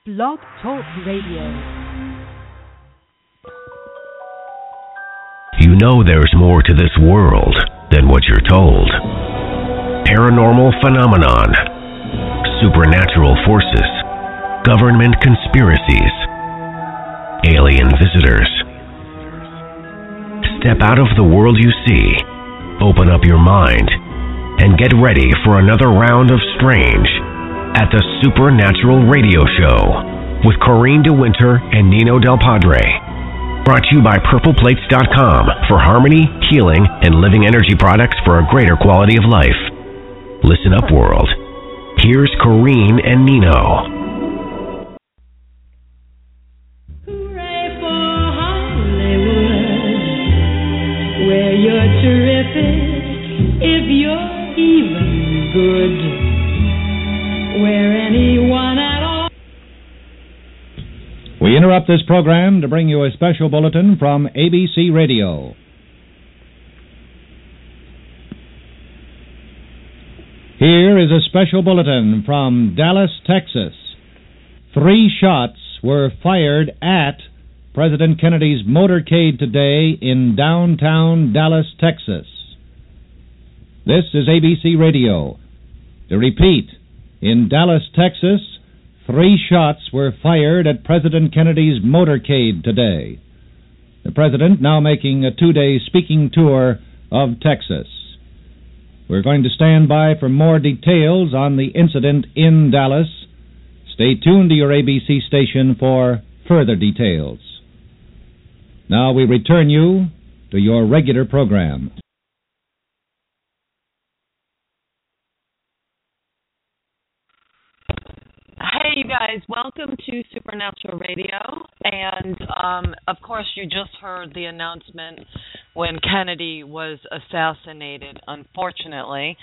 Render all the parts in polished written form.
Blog Talk Radio. You know there's more to this world than what you're told. Paranormal phenomenon, supernatural forces, government conspiracies, alien visitors. Step out of the world you see, open up your mind, and get ready for another round of strange at the Supernatural Radio Show with Corrine DeWinter and Nino Del Padre. Brought to you by PurplePlates.com for harmony, healing, and living energy products for a greater quality of life. Listen up, world. Here's Corrine and Nino. Hooray for Hollywood, where you're terrific if you're even good. Where anyone at all. We interrupt this program to bring you a special bulletin from ABC Radio. Here is a special bulletin from Dallas, Texas. 3 shots were fired at President Kennedy's motorcade today in downtown Dallas, Texas. This is ABC Radio. To repeat, in Dallas, Texas, 3 shots were fired at President Kennedy's motorcade today. The President now making a 2-day speaking tour of Texas. We're going to stand by for more details on the incident in Dallas. Stay tuned to your ABC station for further details. Now we return you to your regular program. Hey, you guys, welcome to Supernatural Radio, and of course you just heard the announcement when Kennedy was assassinated, unfortunately.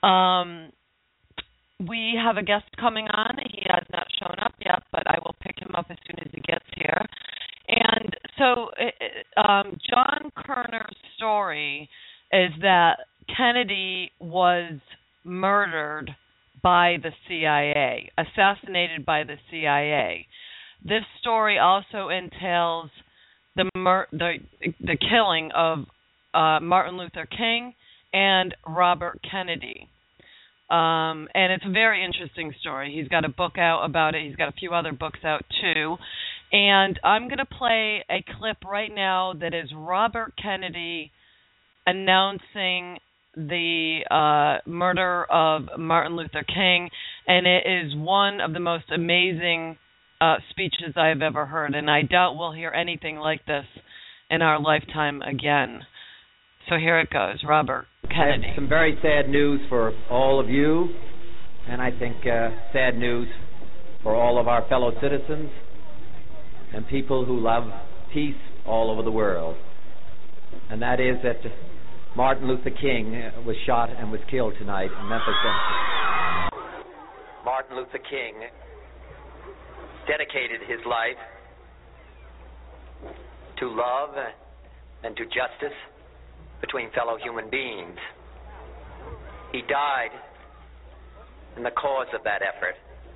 We have a guest coming on. He has not shown up yet, but I will pick him up as soon as he gets here. And so John Kerner's story is that Kennedy was murdered by the CIA, assassinated by the CIA. This story also entails the killing of Martin Luther King and Robert Kennedy. And it's a very interesting story. He's got a book out about it. He's got a few other books out too. And I'm going to play a clip right now that is Robert Kennedy announcing the murder of Martin Luther King, and it is one of the most amazing speeches I've ever heard, and I doubt we'll hear anything like this in our lifetime again. So here it goes, Robert Kennedy. Some very sad news for all of you, and I think sad news for all of our fellow citizens and people who love peace all over the world, and that is that Martin Luther King was shot and was killed tonight in Memphis, Tennessee. Martin Luther King dedicated his life to love and to justice between fellow human beings. He died in the cause of that effort.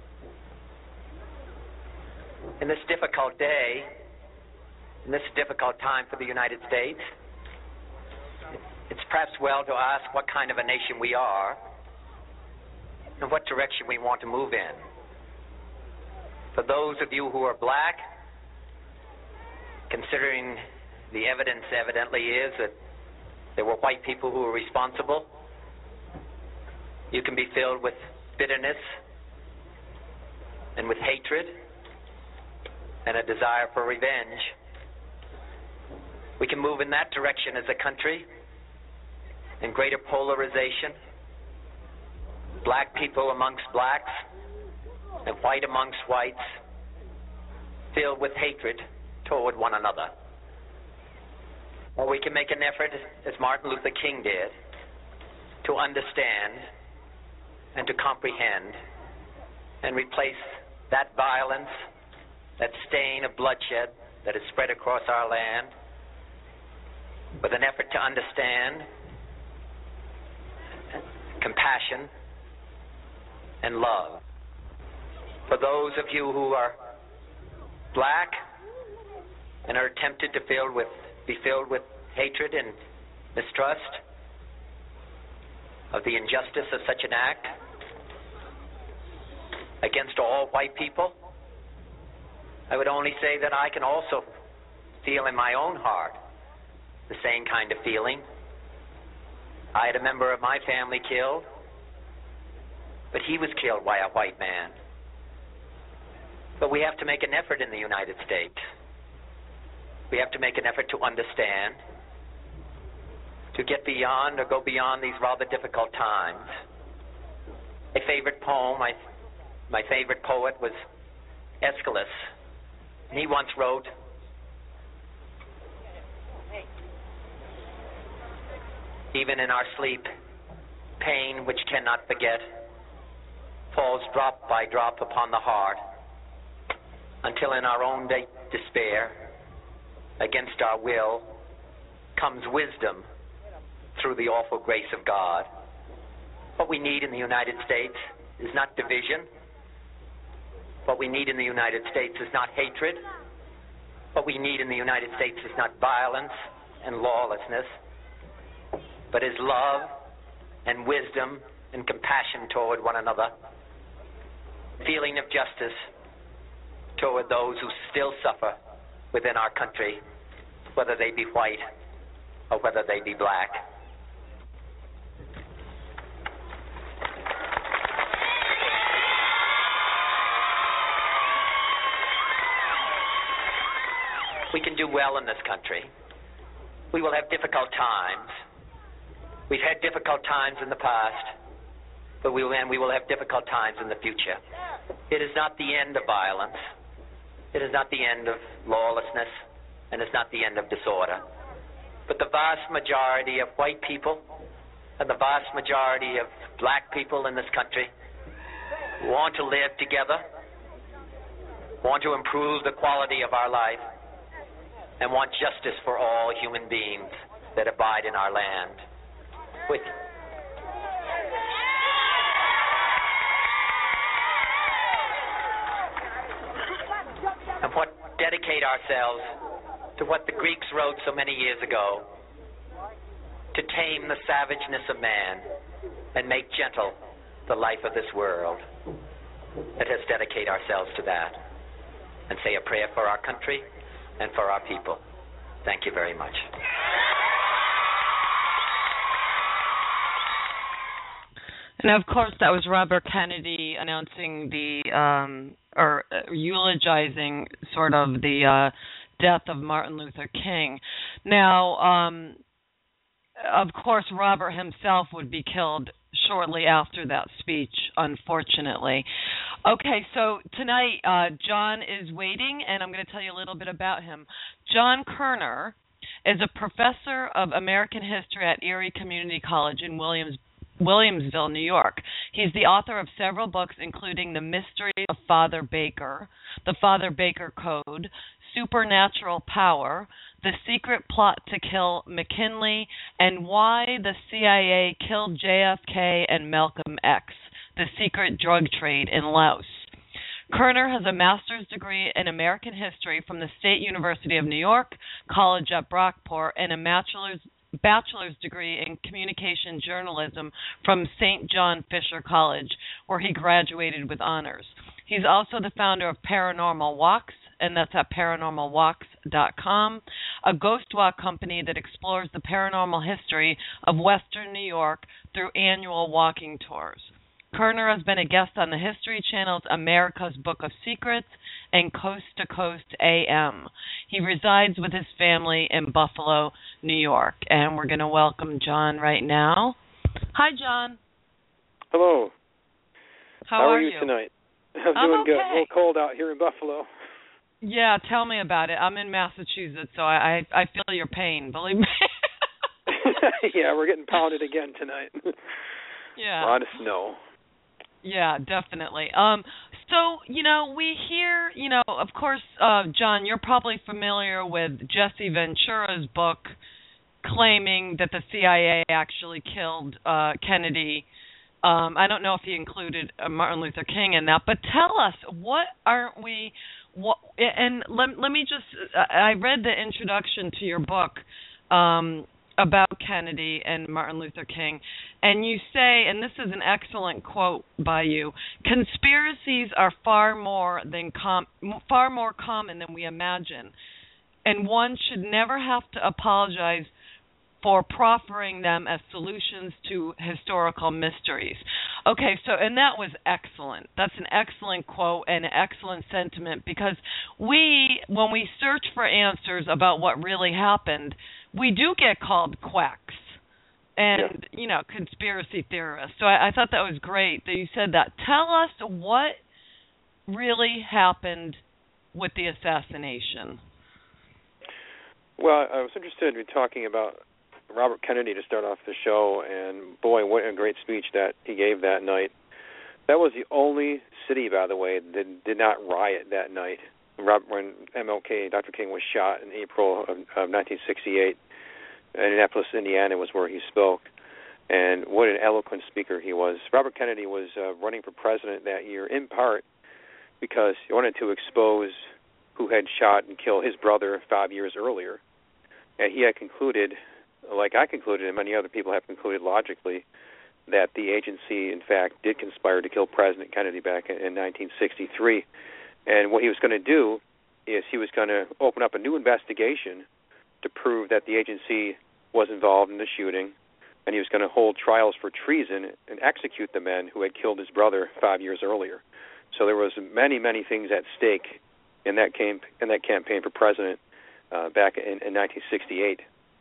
In this difficult day, in this difficult time for the United States, it's perhaps well to ask what kind of a nation we are and what direction we want to move in. For those of you who are black, considering the evidence evidently is that there were white people who were responsible, you can be filled with bitterness and with hatred and a desire for revenge. We can move in that direction as a country, in greater polarization, black people amongst blacks and white amongst whites, filled with hatred toward one another. Or we can make an effort, as Martin Luther King did, to understand and to comprehend and replace that violence, that stain of bloodshed that has spread across our land, with an effort to understand compassion and love. For those of you who are black and are tempted to be filled with hatred and mistrust of the injustice of such an act against all white people, I would only say that I can also feel in my own heart the same kind of feeling. I had a member of my family killed, but he was killed by a white man. But we have to make an effort in the United States. We have to make an effort to understand, to get beyond or go beyond these rather difficult times. A favorite poem, my favorite poet was Aeschylus, and he once wrote, "Even in our sleep, pain which cannot forget falls drop by drop upon the heart, until in our own despair, against our will, comes wisdom through the awful grace of God." What we need in the United States is not division. What we need in the United States is not hatred. What we need in the United States is not violence and lawlessness, but is love and wisdom and compassion toward one another, feeling of justice toward those who still suffer within our country, whether they be white or whether they be black. We can do well in this country. We will have difficult times. We've had difficult times in the past, but we will have difficult times in the future. It is not the end of violence. It is not the end of lawlessness, and it's not the end of disorder. But the vast majority of white people and the vast majority of black people in this country want to live together, want to improve the quality of our life, and want justice for all human beings that abide in our land. And what dedicate ourselves to what the Greeks wrote so many years ago, to tame the savageness of man and make gentle the life of this world. Let us dedicate ourselves to that and say a prayer for our country and for our people. Thank you very much. And of course, that was Robert Kennedy announcing or eulogizing sort of the death of Martin Luther King. Now, of course, Robert himself would be killed shortly after that speech, unfortunately. Okay, so tonight, John is waiting, and I'm going to tell you a little bit about him. John Kerner is a professor of American history at Erie Community College in Williamsville, New York. He's the author of several books, including The Mystery of Father Baker, The Father Baker Code, Supernatural Power, The Secret Plot to Kill McKinley, and Why the CIA Killed JFK and Malcolm X, The Secret Drug Trade in Laos. Kerner has a master's degree in American history from the State University of New York, College at Brockport, and a bachelor's degree in communication journalism from St. John Fisher College, where he graduated with honors. He's also the founder of Paranormal Walks, and that's at paranormalwalks.com, a ghost walk company that explores the paranormal history of Western New York through annual walking tours. Kerner has been a guest on the History Channel's America's Book of Secrets and Coast to Coast AM. He resides with his family in Buffalo, New York. And we're going to welcome John right now. Hi, John. Hello. How are you tonight? I'm doing good. A little cold out here in Buffalo. Yeah, tell me about it. I'm in Massachusetts, so I feel your pain, believe me. Yeah, we're getting pounded again tonight. Yeah. A lot of snow. Yeah, definitely. So, we hear, of course, John, you're probably familiar with Jesse Ventura's book claiming that the CIA actually killed Kennedy. I don't know if he included Martin Luther King in that, but tell us, what and let me just, I read the introduction to your book about Kennedy and Martin Luther King, and you say, and this is an excellent quote by you, conspiracies are far more common than we imagine, and one should never have to apologize for proffering them as solutions to historical mysteries. Okay, so, and that was excellent. That's an excellent quote and an excellent sentiment, because when we search for answers about what really happened, we do get called quacks and, conspiracy theorists. So I thought that was great that you said that. Tell us what really happened with the assassination. Well, I was interested in talking about Robert Kennedy to start off the show, and boy, what a great speech that he gave that night. That was the only city, by the way, that did not riot that night. When MLK, Dr. King, was shot in April of 1968, Indianapolis, Indiana was where he spoke. And what an eloquent speaker he was. Robert Kennedy was running for president that year, in part because he wanted to expose who had shot and killed his brother 5 years earlier. And he had concluded, like I concluded and many other people have concluded logically, that the agency, in fact, did conspire to kill President Kennedy back in 1963. And what he was going to do is he was going to open up a new investigation to prove that the agency was involved in the shooting, and he was going to hold trials for treason and execute the men who had killed his brother 5 years earlier. So there was many, many things at stake in that campaign for president back in 1968.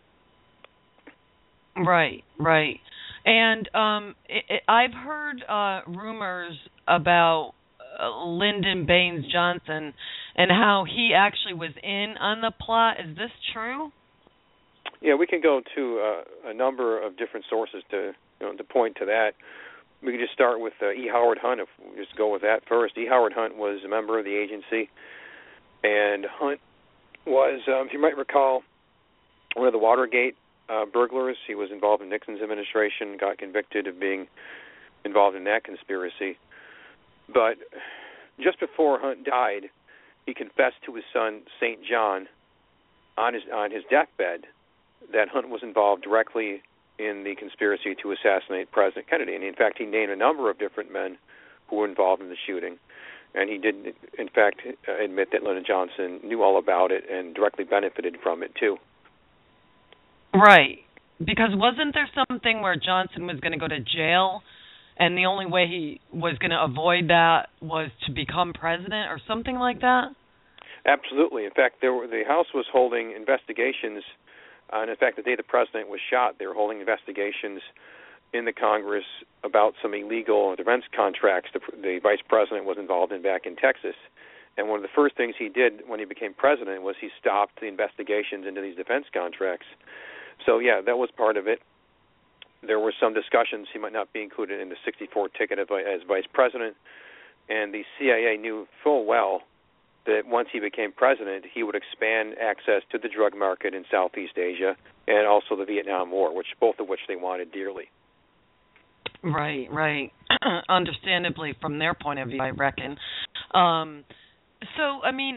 Right. And I've heard rumors about Lyndon Baines Johnson and how he actually was in on the plot. Is this true? Yeah, we can go to a number of different sources to point to that. We can just start with E. Howard Hunt, if we just go with that first. E. Howard Hunt was a member of the agency, and Hunt was, if you might recall, one of the Watergate burglars. He was involved in Nixon's administration, got convicted of being involved in that conspiracy. But just before Hunt died, he confessed to his son, St. John, on his deathbed, that Hunt was involved directly in the conspiracy to assassinate President Kennedy. And in fact, he named a number of different men who were involved in the shooting. And he did, in fact, admit that Lyndon Johnson knew all about it and directly benefited from it, too. Right. Because wasn't there something where Johnson was going to go to jail, and the only way he was going to avoid that was to become president or something like that? Absolutely. In fact, the House was holding investigations. And in fact, the day the president was shot, they were holding investigations in the Congress about some illegal defense contracts the vice president was involved in back in Texas. And one of the first things he did when he became president was he stopped the investigations into these defense contracts. So, yeah, that was part of it. There were some discussions he might not be included in the 64 ticket as vice president. And the CIA knew full well that once he became president, he would expand access to the drug market in Southeast Asia and also the Vietnam War, both of which they wanted dearly. Right. Understandably, from their point of view, I reckon. So, I mean,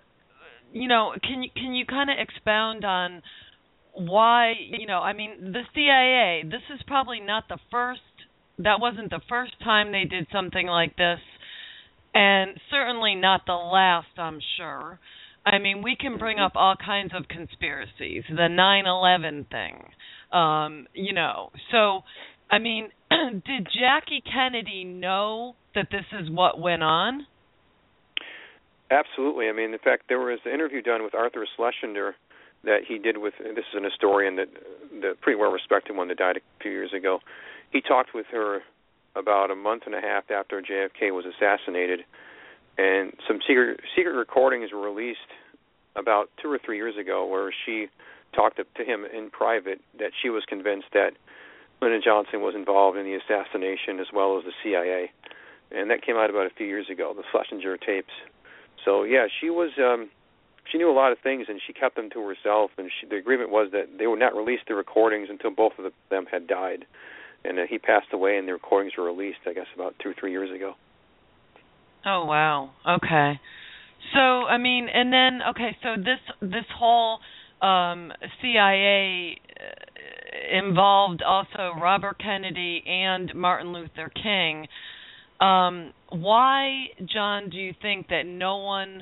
can you kind of expound on why, I mean, the CIA, this is probably not the first, that wasn't the first time they did something like this, and certainly not the last, I'm sure. I mean, we can bring up all kinds of conspiracies, the 9/11 thing, So, I mean, did Jackie Kennedy know that this is what went on? Absolutely. I mean, in fact, there was an interview done with Arthur Schlesinger that he did with, this is an historian that pretty well respected one that died a few years ago. He talked with her about a month and a half after JFK was assassinated, and some secret recordings were released about 2 or 3 years ago where she talked to him in private that she was convinced that Lyndon Johnson was involved in the assassination as well as the CIA. And that came out about a few years ago, the Schlesinger tapes. So, yeah, she knew a lot of things, and she kept them to herself. And the agreement was that they would not release the recordings until both of them had died. And he passed away, and the recordings were released, I guess, about 2 or 3 years ago. Oh, wow. Okay. So, I mean, and then, okay, so this whole CIA involved also Robert Kennedy and Martin Luther King. Why, John, do you think that no one,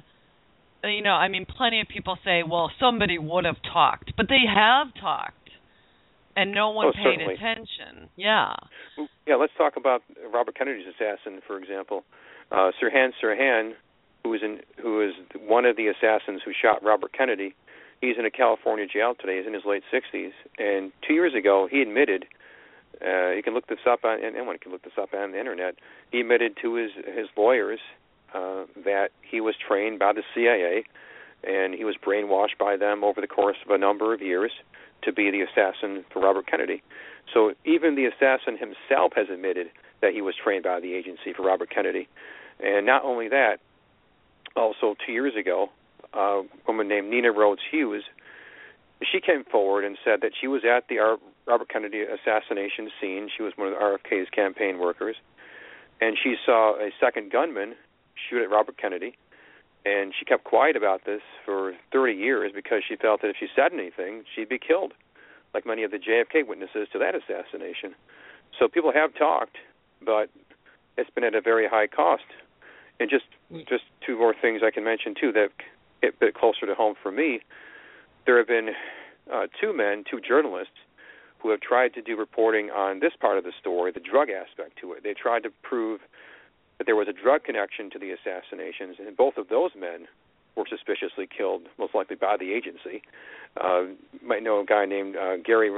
I mean, plenty of people say, well, somebody would have talked, but they have talked, and no one paid certainly. attention. Yeah. Yeah, let's talk about Robert Kennedy's assassin, for example. Sirhan Sirhan, who is one of the assassins who shot Robert Kennedy. He's in a California jail today. He's in his late 60s. And 2 years ago, he admitted, you can look this up on, anyone can look this up on the internet, he admitted to his lawyers that he was trained by the CIA and he was brainwashed by them over the course of a number of years to be the assassin for Robert Kennedy. So even the assassin himself has admitted that he was trained by the agency for Robert Kennedy. And not only that, also 2 years ago, a woman named Nina Rhodes Hughes, she came forward and said that she was at the Robert Kennedy assassination scene. She was one of the RFK's campaign workers, and she saw a second gunman shoot at Robert Kennedy, and she kept quiet about this for 30 years because she felt that if she said anything, she'd be killed, like many of the JFK witnesses to that assassination. So people have talked, but it's been at a very high cost. And just two more things I can mention, too, that get a bit closer to home for me. There have been two journalists, who have tried to do reporting on this part of the story, the drug aspect to it. They tried to prove that there was a drug connection to the assassinations, and both of those men were suspiciously killed, most likely by the agency. You might know a guy named Gary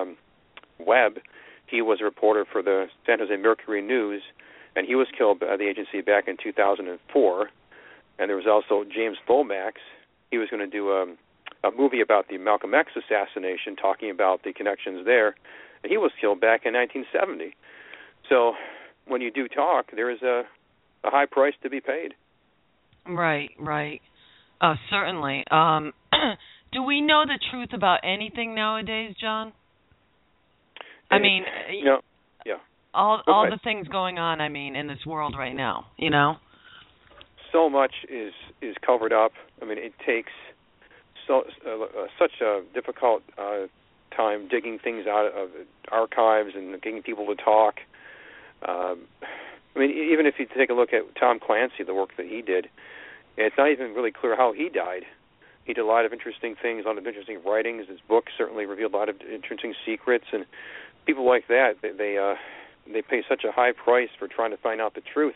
Webb. He was a reporter for the San Jose Mercury News, and he was killed by the agency back in 2004. And there was also James Lomax. He was going to do a movie about the Malcolm X assassination, talking about the connections there, and he was killed back in 1970. So when you do talk, there is a high price to be paid. Right. Certainly. Do we know the truth about anything nowadays, John? I mean, yeah. All the things going on, I mean, in this world right now, So much is covered up. I mean, it takes such a difficult time digging things out of archives and getting people to talk. I mean, even if you take a look at Tom Clancy, the work that he did, it's not even really clear how he died. He did a lot of interesting things, a lot of interesting writings. His book certainly revealed a lot of interesting secrets, and people like that, they pay such a high price for trying to find out the truth.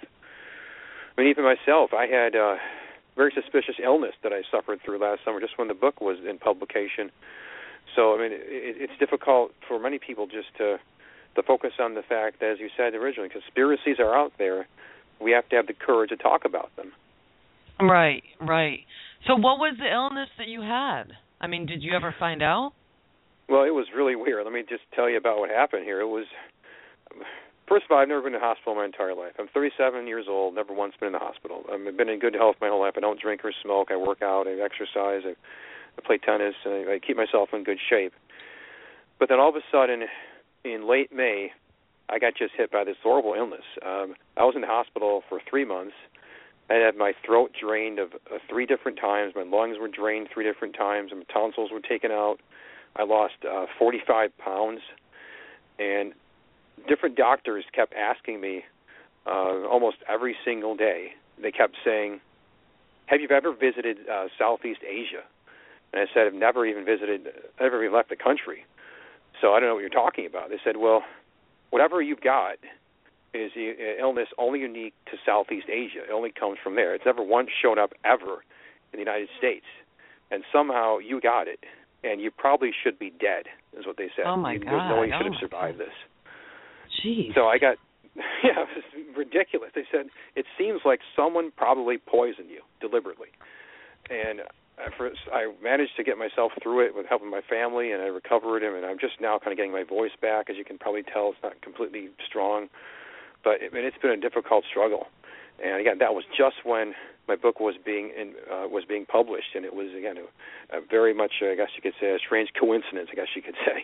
I mean, even myself, I had a very suspicious illness that I suffered through last summer just when the book was in publication. So, I mean, it's difficult for many people just to focus on the fact that, as you said originally, conspiracies are out there. We have to have the courage to talk about them. Right. So what was the illness that you had? I mean, did you ever find out? Well, it was really weird. Let me just tell you about what happened here. It was, first of all, I've never been to the hospital my entire life. I'm 37 years old, never once been in the hospital. I've been in good health my whole life. I don't drink or smoke. I work out. I exercise. I play tennis. And I keep myself in good shape. But then all of a sudden, in late May, I got just hit by this horrible illness. I was in the hospital for 3 months. I had my throat drained 3 different times. My lungs were drained 3 different times. And my tonsils were taken out. I lost 45 pounds. And different doctors kept asking me almost every single day. They kept saying, have you ever visited Southeast Asia? And I said, I've never even left the country. So I don't know what you're talking about. They said, well, whatever you've got is an illness only unique to Southeast Asia. It only comes from there. It's never once shown up ever in the United States. And somehow you got it, and you probably should be dead, is what they said. Oh, my God. There's no way you should have survived this. Jeez. So I got, it was ridiculous. They said, it seems like someone probably poisoned you deliberately. And I managed to get myself through it with helping my family, and I recovered, and I'm just now kind of getting my voice back. As you can probably tell, it's not completely strong. But it's been a difficult struggle. And again, that was just when my book was being published, and it was, again, a very much, I guess you could say, a strange coincidence, I guess you could say.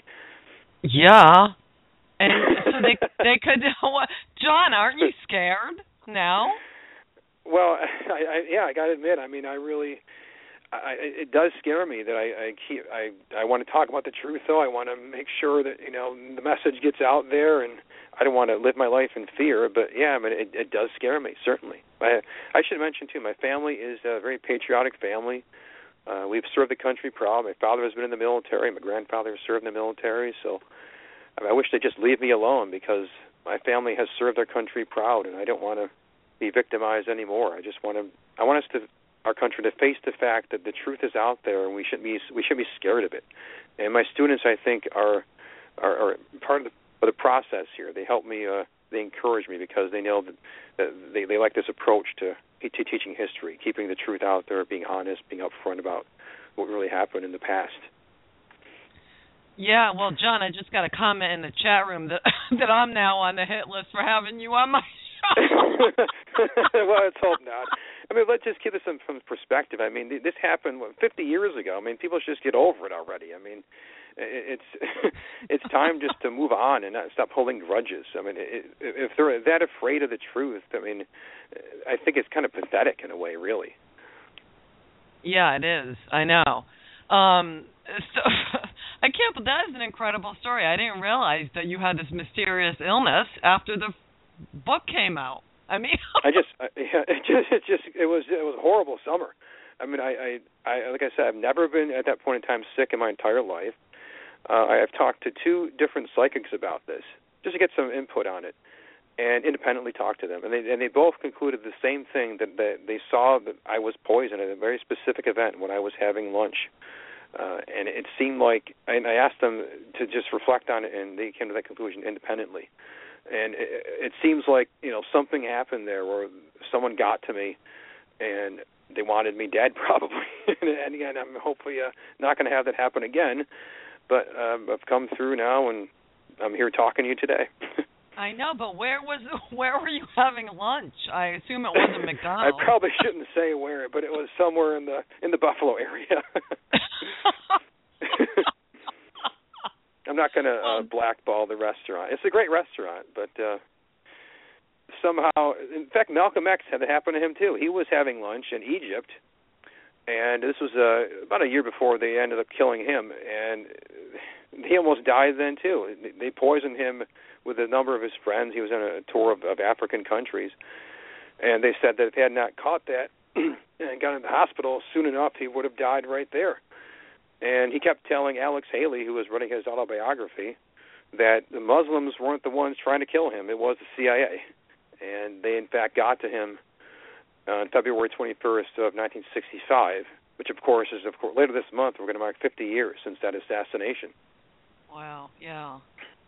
Yeah. And so they could, John, aren't you scared now? Well, I got to admit, I mean, it does scare me that I want to talk about the truth, though. I want to make sure that, the message gets out there, and I don't want to live my life in fear. But, yeah, I mean, it does scare me, certainly. I should mention, too, my family is a very patriotic family. We've served the country proud. My father has been in the military. My grandfather has served in the military. So I wish they'd just leave me alone, because my family has served our country proud, and I don't want to be victimized anymore. I want our country to face the fact that the truth is out there, and we shouldn't be scared of it. And my students, I think, are part of the process here. They help me. They encourage me, because they know that they like this approach to teaching history, keeping the truth out there, being honest, being upfront about what really happened in the past. Yeah, well, John, I just got a comment in the chat room that I'm now on the hit list for having you on my show. Well, let's hope not. I mean, let's just keep this from perspective. I mean, this happened 50 years ago. I mean, people should just get over it already. I mean, it's time just to move on and not stop holding grudges. I mean, if they're that afraid of the truth, I mean, I think it's kind of pathetic in a way, really. Yeah, it is. I know. So I can't. But that is an incredible story. I didn't realize that you had this mysterious illness after the book came out. I mean, it was a horrible summer. I mean, I like I said, I've never been at that point in time sick in my entire life. I've talked to 2 different psychics about this just to get some input on it, and independently talked to them, and they both concluded the same thing, that they saw that I was poisoned at a very specific event when I was having lunch. And it seemed like, and I asked them to just reflect on it, and they came to that conclusion independently. And it seems like, something happened there where someone got to me, and they wanted me dead, probably. And again, I'm hopefully not going to have that happen again. But I've come through now, and I'm here talking to you today. I know, but where were you having lunch? I assume it wasn't McDonald's. I probably shouldn't say where, but it was somewhere in the Buffalo area. I'm not going to blackball the restaurant. It's a great restaurant, but somehow, in fact, Malcolm X had it happen to him too. He was having lunch in Egypt, and this was about a year before they ended up killing him, and he almost died then too. They poisoned him with a number of his friends. He was on a tour of African countries, and they said that if he had not caught that and got into the hospital soon enough, he would have died right there. And he kept telling Alex Haley, who was writing his autobiography, that the Muslims weren't the ones trying to kill him. It was the CIA. And they, in fact, got to him on February 21st of 1965, which, of course, is later this month, we're going to mark 50 years since that assassination. Wow, yeah.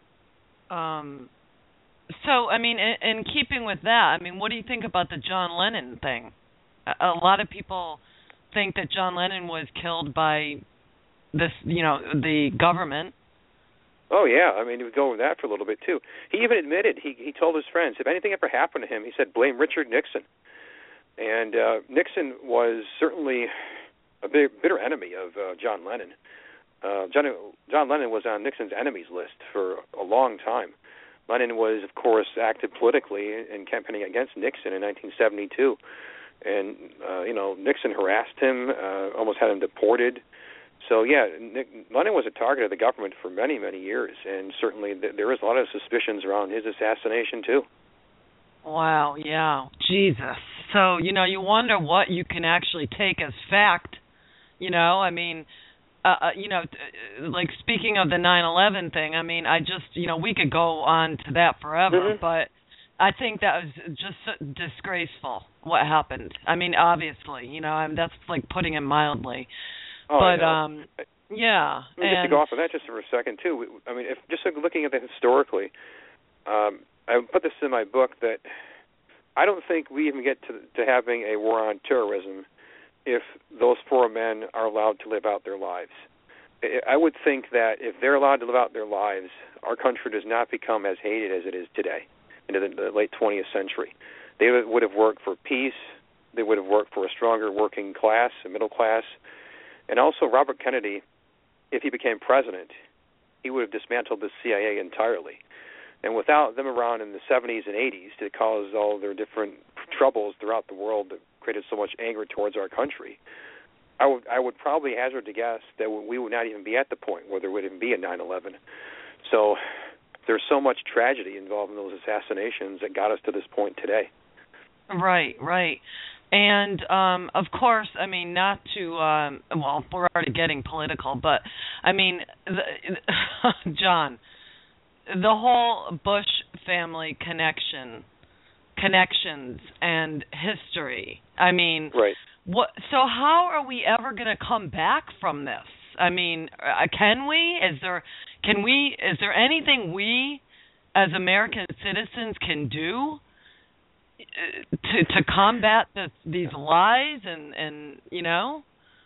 So, I mean, in keeping with that, I mean, what do you think about the John Lennon thing? A lot of people think that John Lennon was killed by this, the government. Oh, yeah. I mean, he would go over that for a little bit, too. He even admitted, he told his friends, if anything ever happened to him, he said, blame Richard Nixon. And Nixon was certainly a bitter enemy of John Lennon. John Lennon was on Nixon's enemies list for a long time. Lennon was, of course, active politically in campaigning against Nixon in 1972. And, Nixon harassed him, almost had him deported. So, yeah, Lennon was a target of the government for many, many years. And certainly there is a lot of suspicions around his assassination, too. Wow, yeah. Jesus. So, you wonder what you can actually take as fact. I mean, like speaking of the 9/11 thing, I mean, we could go on to that forever, but I think that was just disgraceful what happened. I mean, obviously, that's like putting it mildly. Oh, but yeah. Just to go off of that just for a second too. I mean, if just looking at that historically, I put this in my book that I don't think we even get to having a war on terrorism if those 4 men are allowed to live out their lives. I would think that if they're allowed to live out their lives, our country does not become as hated as it is today, into the late 20th century. They would have worked for peace. They would have worked for a stronger working class, a middle class. And also Robert Kennedy, if he became president, he would have dismantled the CIA entirely. And without them around in the 70s and 80s to cause all their different troubles throughout the world that created so much anger towards our country, I would probably hazard to guess that we would not even be at the point where there would even be a 9/11. So there's so much tragedy involved in those assassinations that got us to this point today. Right. And, of course, I mean, not to, well, we're already getting political, but, I mean, John, the whole Bush family connections and history, I mean, right. So how are we ever going to come back from this? I mean, can we? Is there anything we as American citizens can do to combat these lies and you know?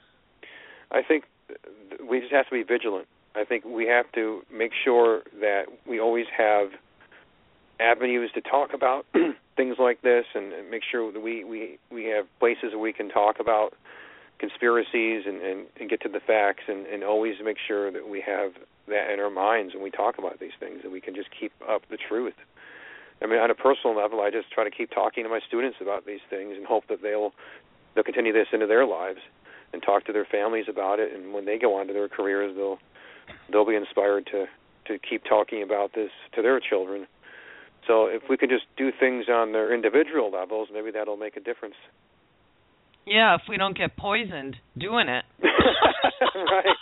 I think we just have to be vigilant. I think we have to make sure that we always have avenues to talk about things like this, and make sure that we have places where we can talk about conspiracies and get to the facts, and always make sure that we have that in our minds when we talk about these things, and we can just keep up the truth. I mean, on a personal level, I just try to keep talking to my students about these things and hope that they'll continue this into their lives and talk to their families about it, and when they go on to their careers, they'll be inspired to keep talking about this to their children. So if we could just do things on their individual levels, maybe that'll make a difference. Yeah, if we don't get poisoned doing it. Right.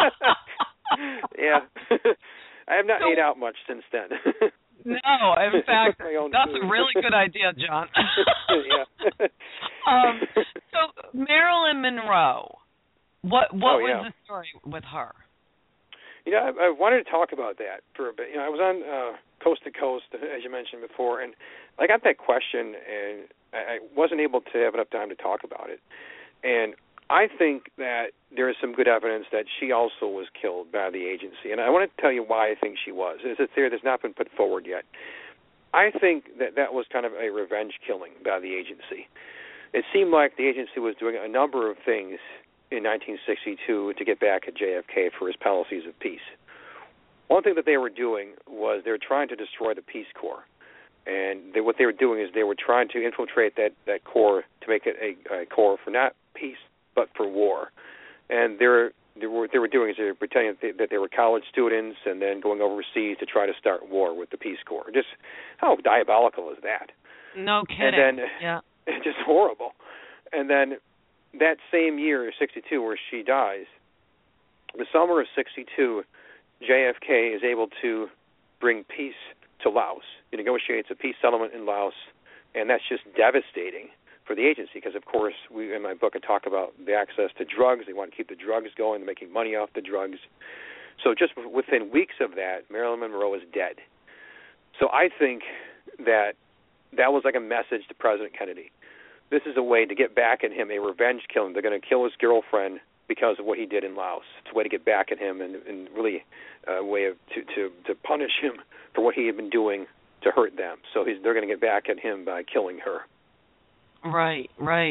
Yeah. I have not ate out much since then. No, in fact, that's a really good idea, John. Yeah. So Marilyn Monroe, what was the story with her? You know, I wanted to talk about that for a bit. You know, I was on Coast to Coast, as you mentioned before, and I got that question, and I wasn't able to have enough time to talk about it. And I think that there is some good evidence that she also was killed by the agency, and I want to tell you why I think she was. It's a theory that's not been put forward yet. I think that was kind of a revenge killing by the agency. It seemed like the agency was doing a number of things in 1962 to get back at JFK for his policies of peace. One thing that they were doing was they were trying to destroy the Peace Corps. And what they were doing is they were trying to infiltrate that corps to make it a corps for not peace but for war. And what they were doing is they were pretending that they were college students and then going overseas to try to start war with the Peace Corps. Just how diabolical is that? No kidding. And then, yeah. Just horrible. And then that same year, 62, where she dies, the summer of 62, JFK is able to bring peace to Laos. He negotiates a peace settlement in Laos, and that's just devastating for the agency because, of course, in my book I talk about the access to drugs. They want to keep the drugs going. They're making money off the drugs. So just within weeks of that, Marilyn Monroe is dead. So I think that was like a message to President Kennedy. This is a way to get back at him, a revenge killing. They're going to kill his girlfriend because of what he did in Laos. It's a way to get back at him and really a way to punish him for what he had been doing to hurt them. So they're going to get back at him by killing her. Right.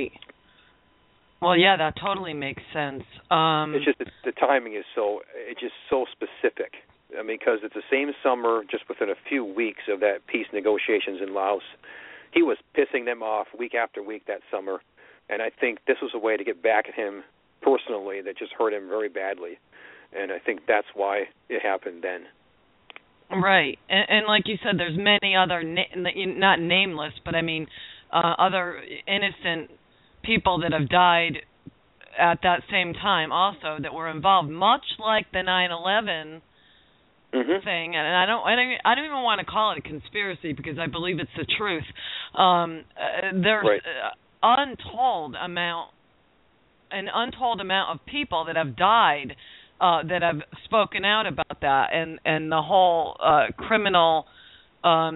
Well, yeah, that totally makes sense. It's just the timing is so specific. I mean, because it's the same summer, just within a few weeks of that peace negotiations in Laos. He was pissing them off week after week that summer, and I think this was a way to get back at him personally that just hurt him very badly, and I think that's why it happened then. Right, and like you said, there's many other, not nameless, but I mean other innocent people that have died at that same time also that were involved, much like the 9/11 thing, and I don't even want to call it a conspiracy because I believe it's the truth. There's an untold amount of people that have died that have spoken out about that, and the whole criminal. I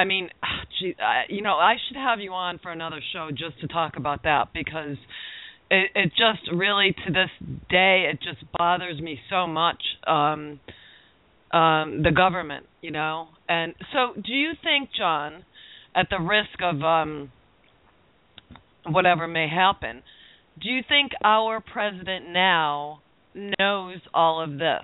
should have you on for another show just to talk about that because it just really to this day it just bothers me so much. The government, and so do you think, John, at the risk of whatever may happen, do you think our president now knows all of this?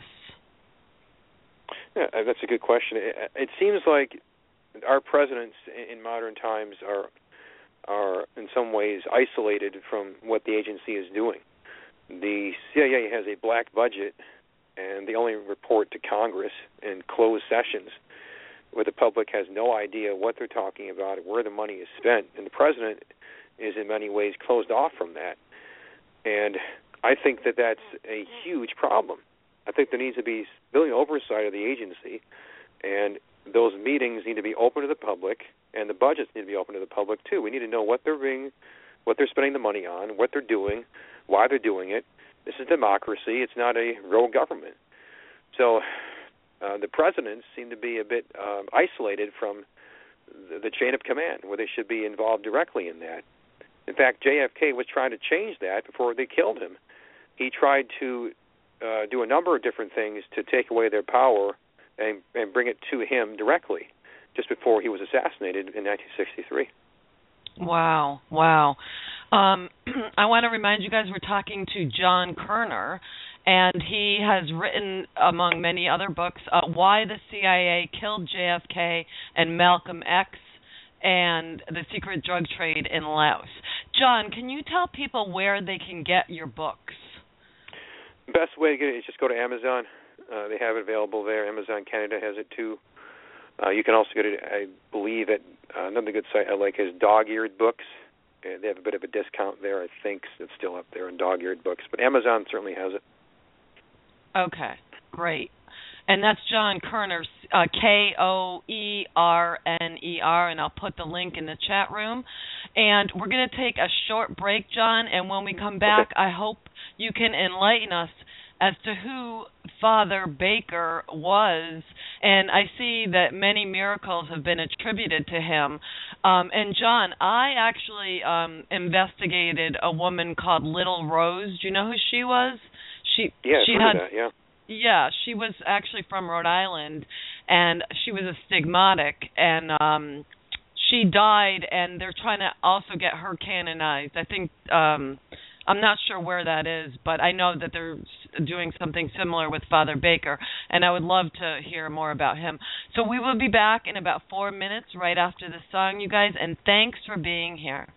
Yeah, that's a good question. It seems like our presidents in modern times are in some ways isolated from what the agency is doing. The CIA has a black budget, and they only report to Congress in closed sessions where the public has no idea what they're talking about, where the money is spent, and the president is in many ways closed off from that. And I think that that's a huge problem. I think there needs to be civilian oversight of the agency, and those meetings need to be open to the public, and the budgets need to be open to the public too. We need to know what they're spending the money on, what they're doing, why they're doing it. This is democracy. It's not a rogue government. So the presidents seem to be a bit isolated from the chain of command, where they should be involved directly in that. In fact, JFK was trying to change that before they killed him. He tried to do a number of different things to take away their power and bring it to him directly, just before he was assassinated in 1963. Wow. I want to remind you guys we're talking to John Kerner, and he has written, among many other books, Why the CIA Killed JFK and Malcolm X and the Secret Drug Trade in Laos. John, can you tell people where they can get your books? The best way to get it is just go to Amazon. They have it available there. Amazon Canada has it too. You can also get it, I believe, at another good site I like is Dog-Eared Books. They have a bit of a discount there, I think. It's still up there in Dog-Eared Books. But Amazon certainly has it. Okay, great. And that's John Kerner, Koerner, and I'll put the link in the chat room. And we're going to take a short break, John, and when we come back, I hope you can enlighten us as to who Father Baker was. And I see that many miracles have been attributed to him. And John, I actually investigated a woman called Little Rose. Do you know who she was? She had that, yeah. Yeah, she was actually from Rhode Island, and she was a stigmatic, and she died, and they're trying to also get her canonized. I think, I'm not sure where that is, but I know that they're doing something similar with Father Baker, and I would love to hear more about him. So we will be back in about 4 minutes right after the song, you guys, and thanks for being here.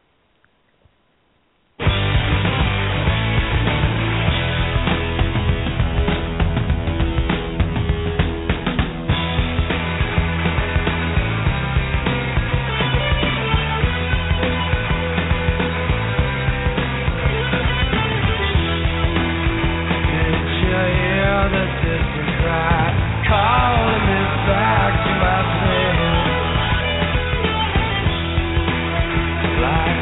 Like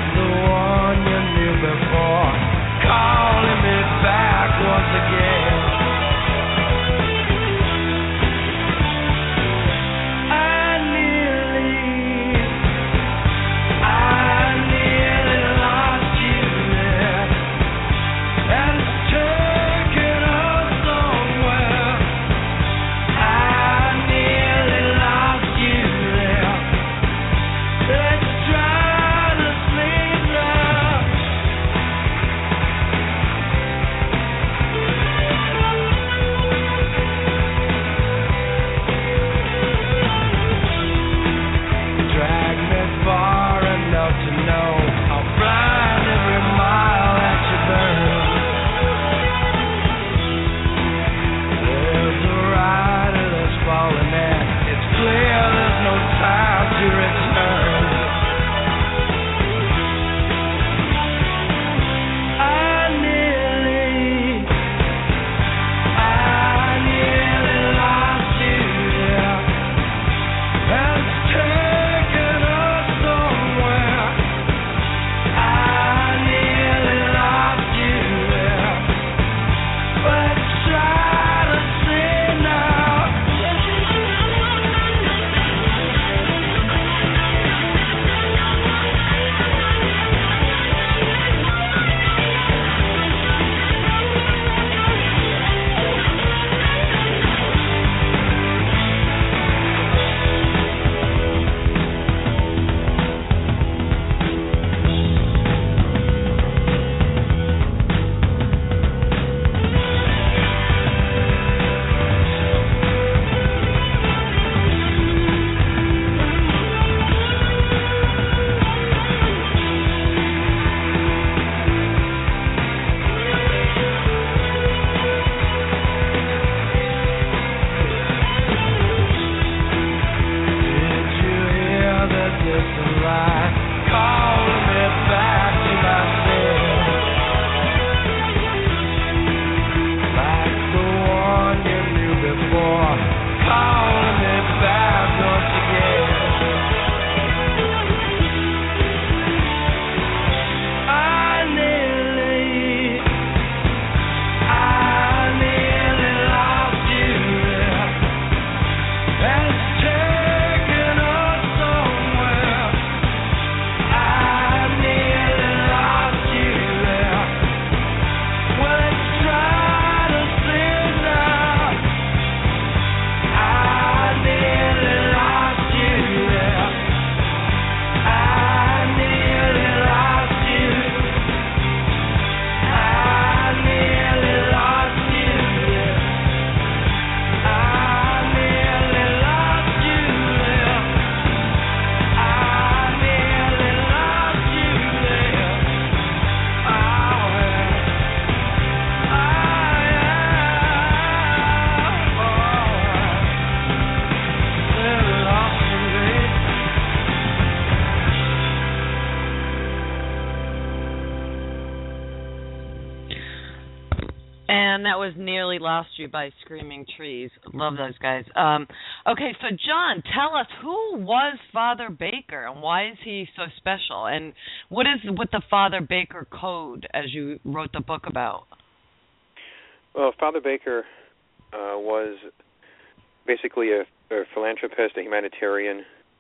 And that was Nearly Lost You by Screaming Trees. Love those guys. Okay, so John, tell us, who was Father Baker and why is he so special? And what is with the Father Baker Code, as you wrote the book about? Well, Father Baker was basically a philanthropist, a humanitarian.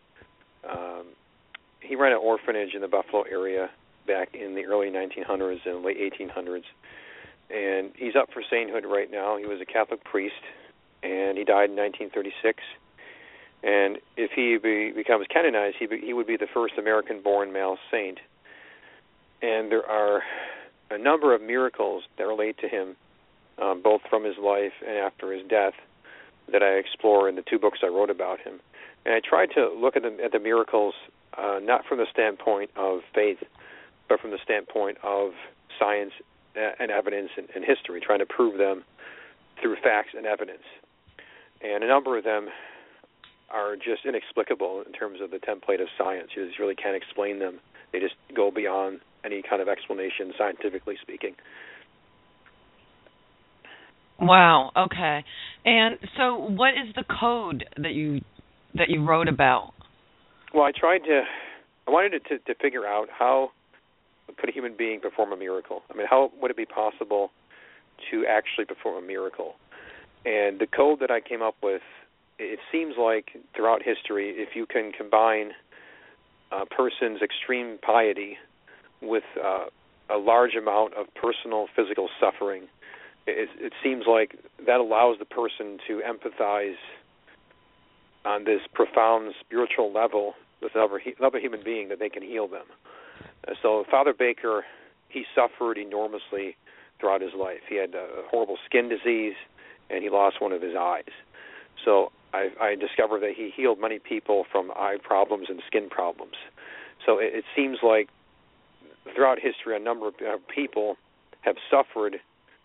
He ran an orphanage in the Buffalo area back in the early 1900s and late 1800s. And he's up for sainthood right now. He was a Catholic priest, and he died in 1936. And if he becomes canonized, he would be the first American-born male saint. And there are a number of miracles that relate to him, both from his life and after his death, that I explore in the two books I wrote about him. And I tried to look at the miracles not from the standpoint of faith, but from the standpoint of science and evidence and history, trying to prove them through facts and evidence. And a number of them are just inexplicable in terms of the template of science. You just really can't explain them. They just go beyond any kind of explanation, scientifically speaking. Wow, okay. And so what is the code that you wrote about? Well, I wanted to figure out how could a human being perform a miracle? I mean, how would it be possible to actually perform a miracle? And the code that I came up with, it seems like throughout history, if you can combine a person's extreme piety with a large amount of personal physical suffering, it seems like that allows the person to empathize on this profound spiritual level with another human being, that they can heal them. So Father Baker, he suffered enormously throughout his life. He had a horrible skin disease, and he lost one of his eyes. So I discovered that he healed many people from eye problems and skin problems. So it seems like throughout history, a number of people have suffered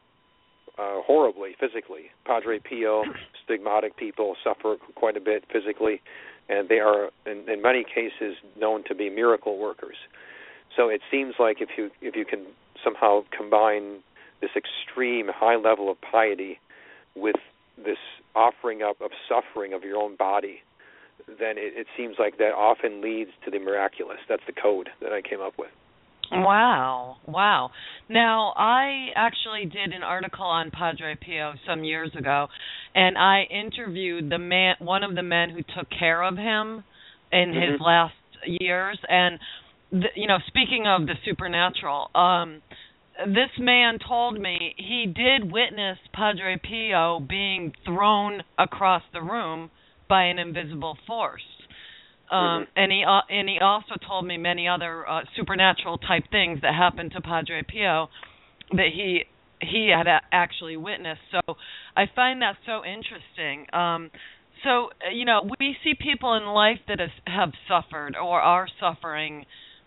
horribly physically. Padre Pio, stigmatic people suffer quite a bit physically, and they are, in many cases, known to be miracle workers. So it seems like if you can somehow combine this extreme high level of piety with this offering up of suffering of your own body, then it seems like that often leads to the miraculous. That's the code that I came up with. Wow. Now, I actually did an article on Padre Pio some years ago, and I interviewed one of the men who took care of him in his last years. And, speaking of the supernatural, this man told me he did witness Padre Pio being thrown across the room by an invisible force. And he also told me many other supernatural type things that happened to Padre Pio that he had actually witnessed. So I find that so interesting. So we see people in life that have suffered or are suffering.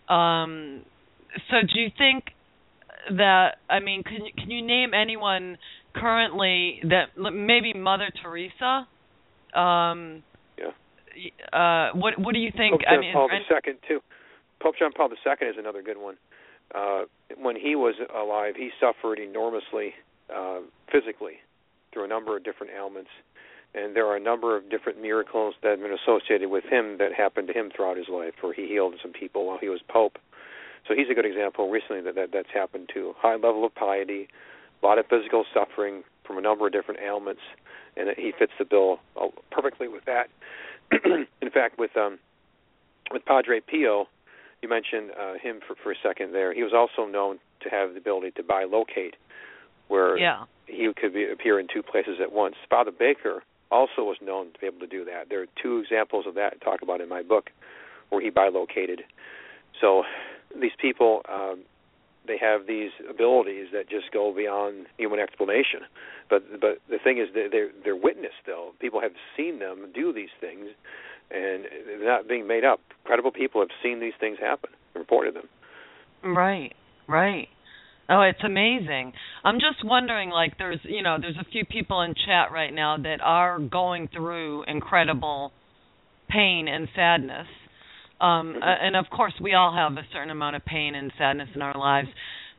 So do you think that, can you name anyone currently that, maybe Mother Teresa? What do you think? Pope John Paul II too. Pope John Paul II is another good one. When he was alive, he suffered enormously physically through a number of different ailments, and there are a number of different miracles that have been associated with him that happened to him throughout his life, where he healed some people while he was Pope. So he's a good example recently that's happened too. High level of piety, a lot of physical suffering from a number of different ailments, and he fits the bill perfectly with that. In fact, with Padre Pio, you mentioned him for a second there. He was also known to have the ability to bilocate, where he could appear in two places at once. Father Baker also was known to be able to do that. There are two examples of that I talk about in my book, where he bilocated. So these people, they have these abilities that just go beyond human explanation. But the thing is, they're witnessed, though. People have seen them do these things, and they're not being made up. Credible people have seen these things happen and reported them. Right. Oh, it's amazing. I'm just wondering, there's a few people in chat right now that are going through incredible pain and sadness. And of course, we all have a certain amount of pain and sadness in our lives.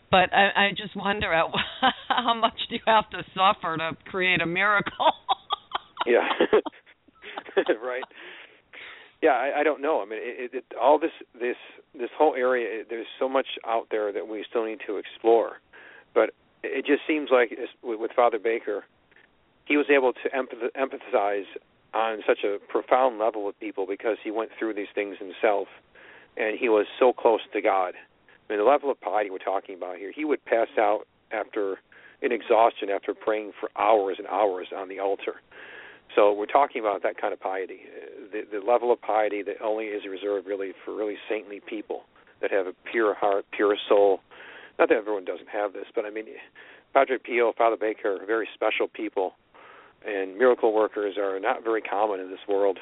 But I just wonder how much do you have to suffer to create a miracle? Yeah. Right. Yeah, I don't know. I mean, all this whole area, there's so much out there that we still need to explore. But it just seems like with Father Baker, he was able to empathize on such a profound level with people because he went through these things himself, and he was so close to God. I mean, the level of piety we're talking about here, he would pass out in exhaustion after praying for hours and hours on the altar. So we're talking about that kind of piety, the level of piety that only is reserved really for really saintly people that have a pure heart, pure soul. Not that everyone doesn't have this, but I mean, Padre Pio, Father Baker are very special people, and miracle workers are not very common in this world.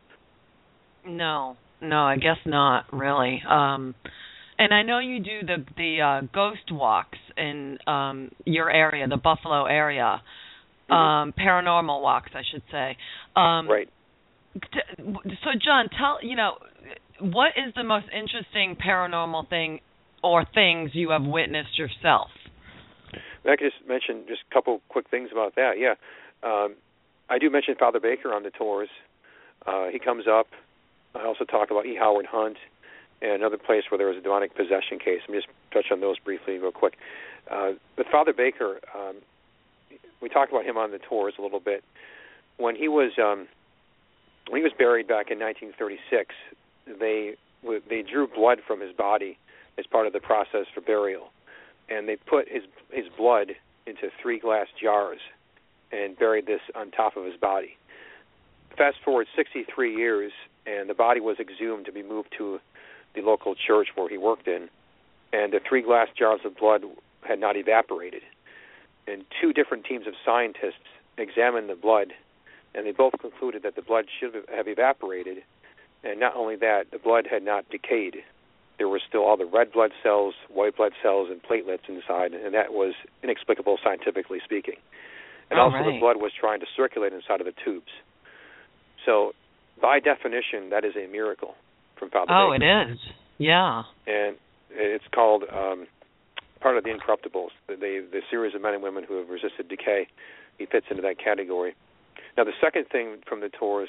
No, I guess not really. And I know you do the ghost walks in your area, the Buffalo area. Paranormal walks, I should say. Right. So, John, what is the most interesting paranormal thing or things you have witnessed yourself? I could just mention just a couple quick things about that. Yeah, I do mention Father Baker on the tours. He comes up. I also talk about E. Howard Hunt and another place where there was a demonic possession case. Let me just touch on those briefly real quick. With Father Baker, we talked about him on the tours a little bit. When he was buried back in 1936, they drew blood from his body as part of the process for burial, and they put his blood into 3 glass jars and buried this on top of his body. Fast forward 63 years, and the body was exhumed to be moved to the local church where he worked in, and the 3 glass jars of blood had not evaporated. And 2 different teams of scientists examined the blood, and they both concluded that the blood should have evaporated, and not only that, the blood had not decayed. There were still all the red blood cells, white blood cells, and platelets inside, and that was inexplicable scientifically speaking. And the blood was trying to circulate inside of the tubes. So, by definition, that is a miracle from Father Baker. Oh, it is. Yeah. And it's called part of the Incorruptibles, the series of men and women who have resisted decay. He fits into that category. Now, the second thing from the tours,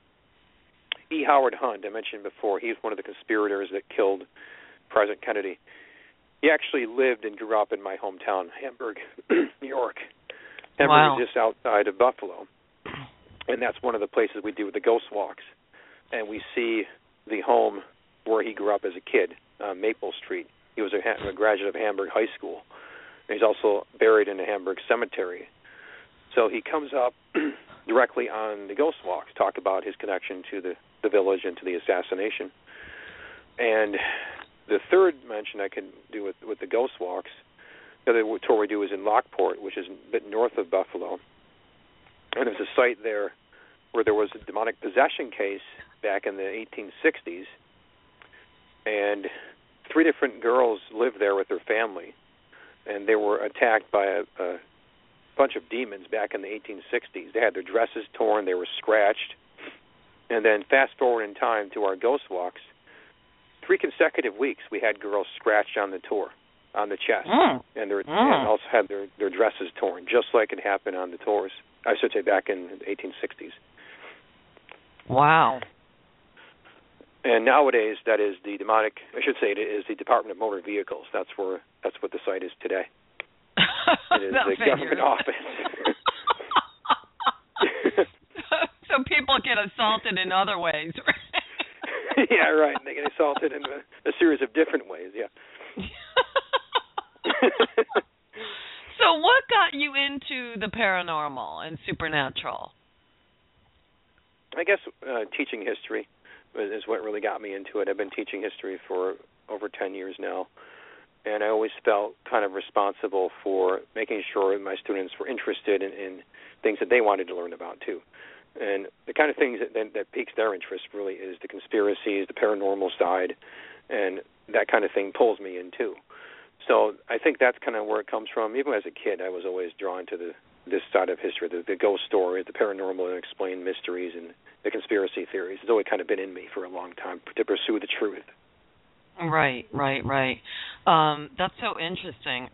E. Howard Hunt, I mentioned before, he's one of the conspirators that killed President Kennedy. He actually lived and grew up in my hometown, Hamburg, New York. Hamburg is just outside of Buffalo. And that's one of the places we do the ghost walks. And we see the home where he grew up as a kid, Maple Street. He was a graduate of Hamburg High School. And he's also buried in the Hamburg Cemetery. So he comes up directly on the ghost walks, talk about his connection to the village and to the assassination. And the third mention I can do with the ghost walks, the other tour we do is in Lockport, which is a bit north of Buffalo. And there's a site there where there was a demonic possession case back in the 1860s. And 3 different girls lived there with their family. And they were attacked by a bunch of demons back in the 1860s. They had their dresses torn. They were scratched. And then fast forward in time to our ghost walks, 3 consecutive weeks we had girls scratched on the tour, on the chest. And also had their dresses torn, just like it happened on the tours. I should say back in the 1860s. Wow. And nowadays, that is the demonic, I should say it is the Department of Motor Vehicles. That's what the site is today. It is the government office. So people get assaulted in other ways, right? Yeah, right. They get assaulted in a series of different ways, yeah. So what got you into the paranormal and supernatural? I guess teaching history is what really got me into it. I've been teaching history for over 10 years now, and I always felt kind of responsible for making sure my students were interested in things that they wanted to learn about, too. And the kind of things that piques their interest really is the conspiracies, the paranormal side, and that kind of thing pulls me in, too. So I think that's kind of where it comes from. Even as a kid, I was always drawn to this side of history, the ghost stories, the paranormal and explained mysteries, and the conspiracy theories. It's always kind of been in me for a long time to pursue the truth. Right. That's so interesting.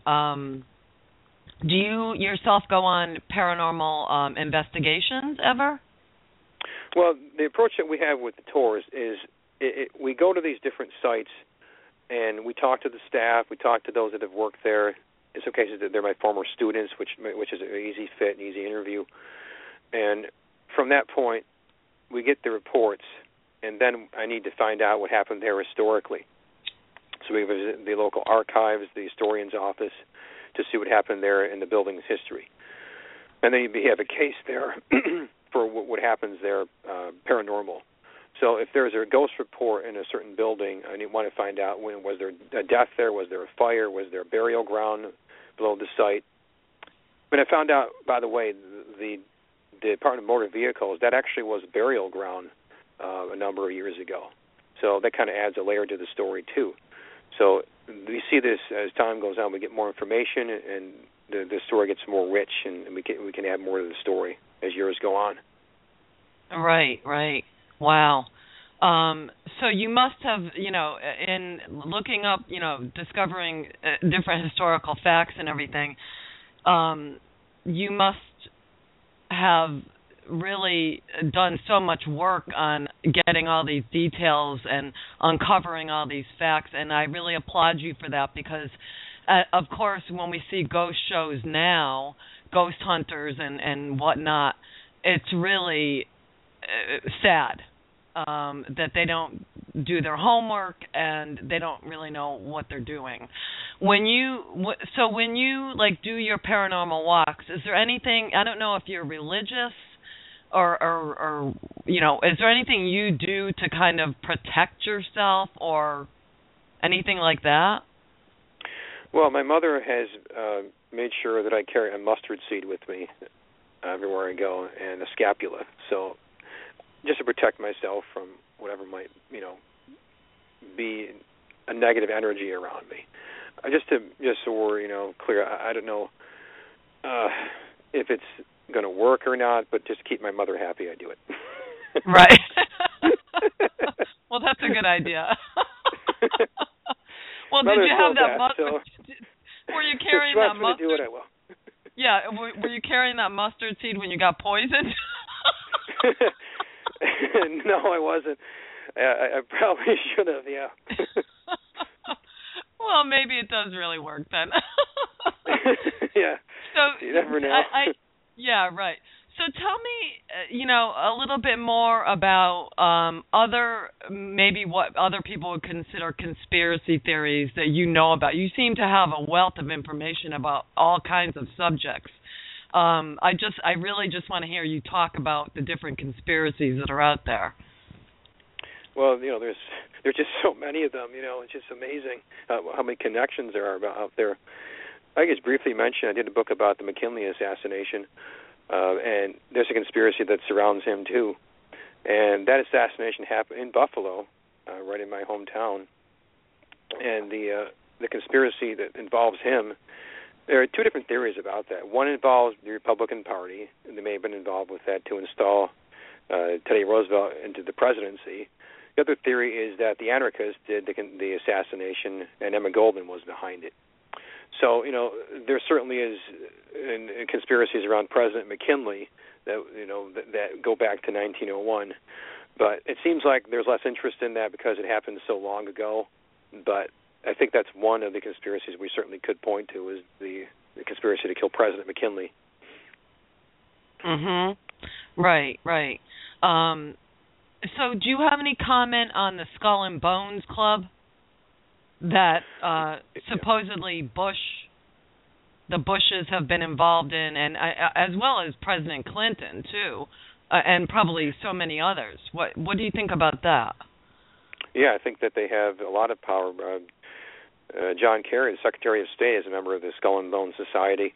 Do you yourself go on paranormal investigations ever? Well, the approach that we have with the tours is we go to these different sites and we talk to the staff, we talk to those that have worked there. In some cases, they're my former students, which is an easy fit, an easy interview. And from that point, we get the reports, and then I need to find out what happened there historically. So we visit the local archives, the historian's office, to see what happened there in the building's history. And then you have a case there for what happens there, paranormal. So if there's a ghost report in a certain building, I want to find out was there a death there, was there a fire, was there a burial ground below the site. When I found out, by the way, the Department of Motor Vehicles, that actually was burial ground a number of years ago. So that kind of adds a layer to the story, too. So we see this as time goes on. We get more information, and the story gets more rich, and we can add more to the story as years go on. Right. Wow. So you must have, in looking up, discovering different historical facts and everything, you must have really done so much work on getting all these details and uncovering all these facts, and I really applaud you for that because, of course, when we see ghost shows now, ghost hunters and whatnot, it's really sad that they don't do their homework and they don't really know what they're doing. When you do your paranormal walks, is there anything, I don't know if you're religious or is there anything you do to kind of protect yourself or anything like that? Well, my mother has made sure that I carry a mustard seed with me everywhere I go and a scapula. So just to protect myself from whatever might, be a negative energy around me. Just so we're, clear, I don't know if it's going to work or not, but just to keep my mother happy, I do it. Right. Well, that's a good idea. Well, did you have that mustard? Were you carrying that mustard? To do it, I will. Yeah, were you carrying that mustard seed when you got poisoned? No, I wasn't. I probably should have, yeah. Well, maybe it does really work then. Yeah. So you never know. Yeah, right. So tell me, a little bit more about what other people would consider conspiracy theories that you know about. You seem to have a wealth of information about all kinds of subjects. I really just want to hear you talk about the different conspiracies that are out there. Well, there's just so many of them. It's just amazing how many connections there are out there. I just briefly mention I did a book about the McKinley assassination, and there's a conspiracy that surrounds him too. And that assassination happened in Buffalo, right in my hometown. And the conspiracy that involves him. There are two different theories about that. One involves the Republican Party, and they may have been involved with that to install Teddy Roosevelt into the presidency. The other theory is that the anarchists did the assassination, and Emma Goldman was behind it. So, there certainly is conspiracies around President McKinley that that go back to 1901. But it seems like there's less interest in that because it happened so long ago. But I think that's one of the conspiracies we certainly could point to is the conspiracy to kill President McKinley. Right. So do you have any comment on the Skull and Bones Club that supposedly the Bushes have been involved in, and as well as President Clinton too, and probably so many others? What do you think about that? Yeah, I think that they have a lot of power. John Kerry, the Secretary of State, is a member of the Skull and Bones Society.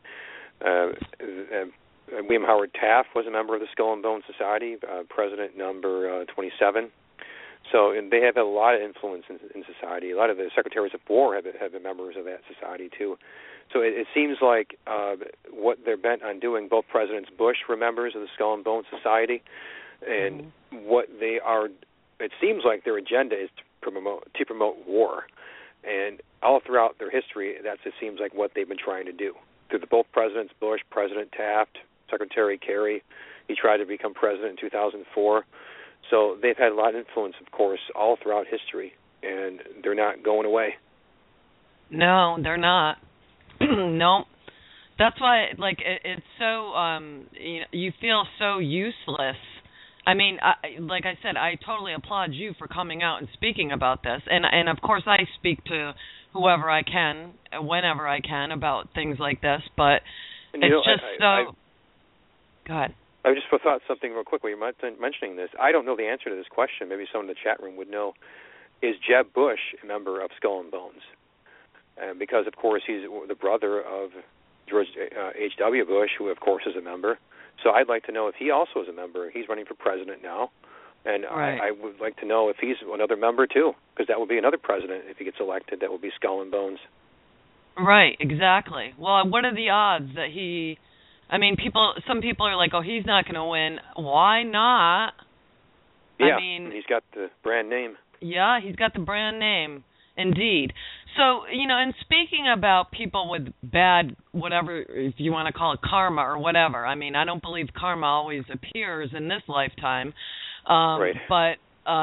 William Howard Taft was a member of the Skull and Bones Society, president number 27. So they have a lot of influence in society. A lot of the Secretaries of War have been members of that society, too. So it seems like what they're bent on doing, both Presidents Bush were members of the Skull and Bones Society, and what they are, it seems like their agenda is to promote war. And all throughout their history, it seems like what they've been trying to do. Through both presidents, Bush, President Taft, Secretary Kerry, he tried to become president in 2004. So they've had a lot of influence, of course, all throughout history, and they're not going away. No, they're not. No. That's why, like, it's so, you feel so useless. I mean, like I said, I totally applaud you for coming out and speaking about this. And of course, I speak to whoever I can, whenever I can, about things like this. But it's just so... Go ahead. I just thought something real quickly. You're mentioning this. I don't know the answer to this question. Maybe someone in the chat room would know. Is Jeb Bush a member of Skull and Bones? Because, of course, he's the brother of George H.W. Bush, who, of course, is a member. So I'd like to know if he also is a member. He's running for president now. And right. I would like to know if he's another member, too, because that would be another president if he gets elected. That would be Skull and Bones. Right, exactly. Well, what are the odds that he... I mean, some people are like, oh, he's not going to win. Why not? Yeah, I mean, he's got the brand name. Yeah, he's got the brand name, indeed. So, and speaking about people with bad, whatever, if you want to call it karma or whatever, I mean, I don't believe karma always appears in this lifetime. Right. But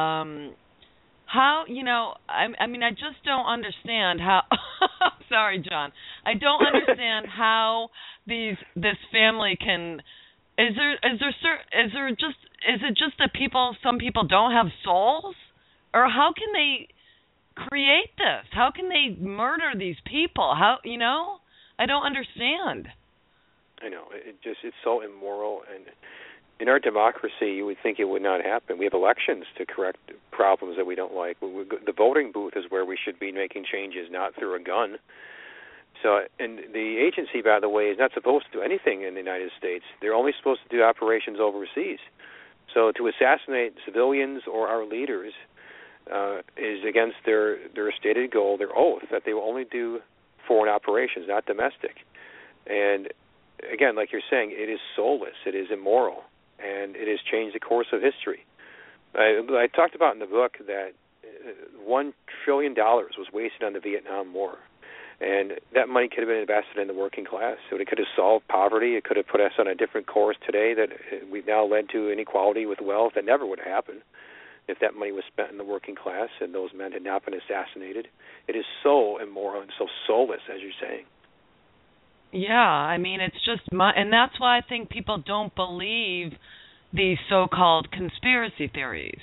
how, I mean, I just don't understand how, sorry, John, I don't understand how this family can, is it just that some people don't have souls? Or how can they create this? How can they murder these people? How, I don't understand. I know. It's so immoral. And in our democracy, you would think it would not happen. We have elections to correct problems that we don't like. The voting booth is where we should be making changes, not through a gun. So, and the agency, by the way, is not supposed to do anything in the United States. They're only supposed to do operations overseas. So to assassinate civilians or our leaders is against their stated goal, their oath, that they will only do foreign operations, not domestic. And again, like you're saying, it is soulless, it is immoral, and it has changed the course of history. I talked about in the book that $1 trillion was wasted on the Vietnam War. And that money could have been invested in the working class. So it could have solved poverty. It could have put us on a different course today that we've now led to inequality with wealth that never would have happened if that money was spent in the working class and those men had not been assassinated. It is so immoral and so soulless, as you're saying. Yeah, I mean, it's just and that's why I think people don't believe these so-called conspiracy theories,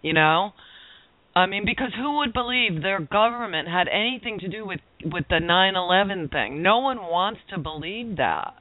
I mean, because who would believe their government had anything to do with the 9/11 thing? No one wants to believe that.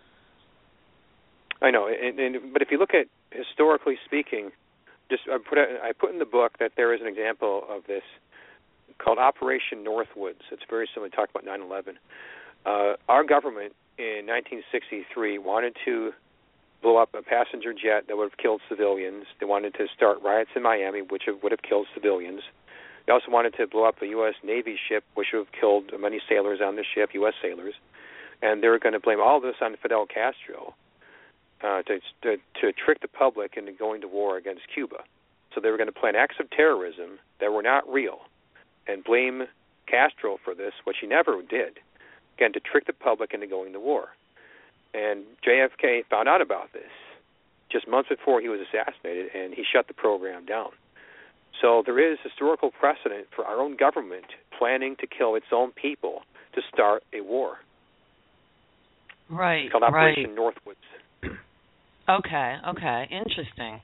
I know, but if you look at historically speaking, I put in the book that there is an example of this called Operation Northwoods. It's very similar to talk about 9/11. Our government in 1963 wanted to blow up a passenger jet that would have killed civilians. They wanted to start riots in Miami, which would have killed civilians. They also wanted to blow up a U.S. Navy ship, which would have killed many sailors on the ship, U.S. sailors. And they were going to blame all this on Fidel Castro to trick the public into going to war against Cuba. So they were going to plan acts of terrorism that were not real and blame Castro for this, which he never did, again, to trick the public into going to war. And JFK found out about this just months before he was assassinated, and he shut the program down. So there is historical precedent for our own government planning to kill its own people to start a war. Right, it's called Operation Northwoods. Okay, interesting.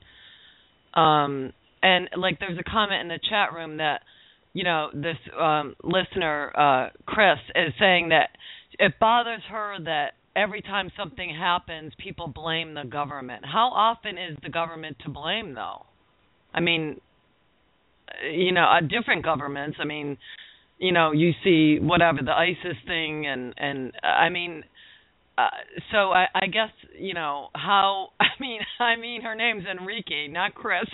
And like, there's a comment in the chat room that, this listener, Chris, is saying that it bothers her that every time something happens, people blame the government. How often is the government to blame, though? I mean, different governments. I mean, you see whatever the ISIS thing, and I mean, so I guess how. I mean, her name's Enrique, not Chris.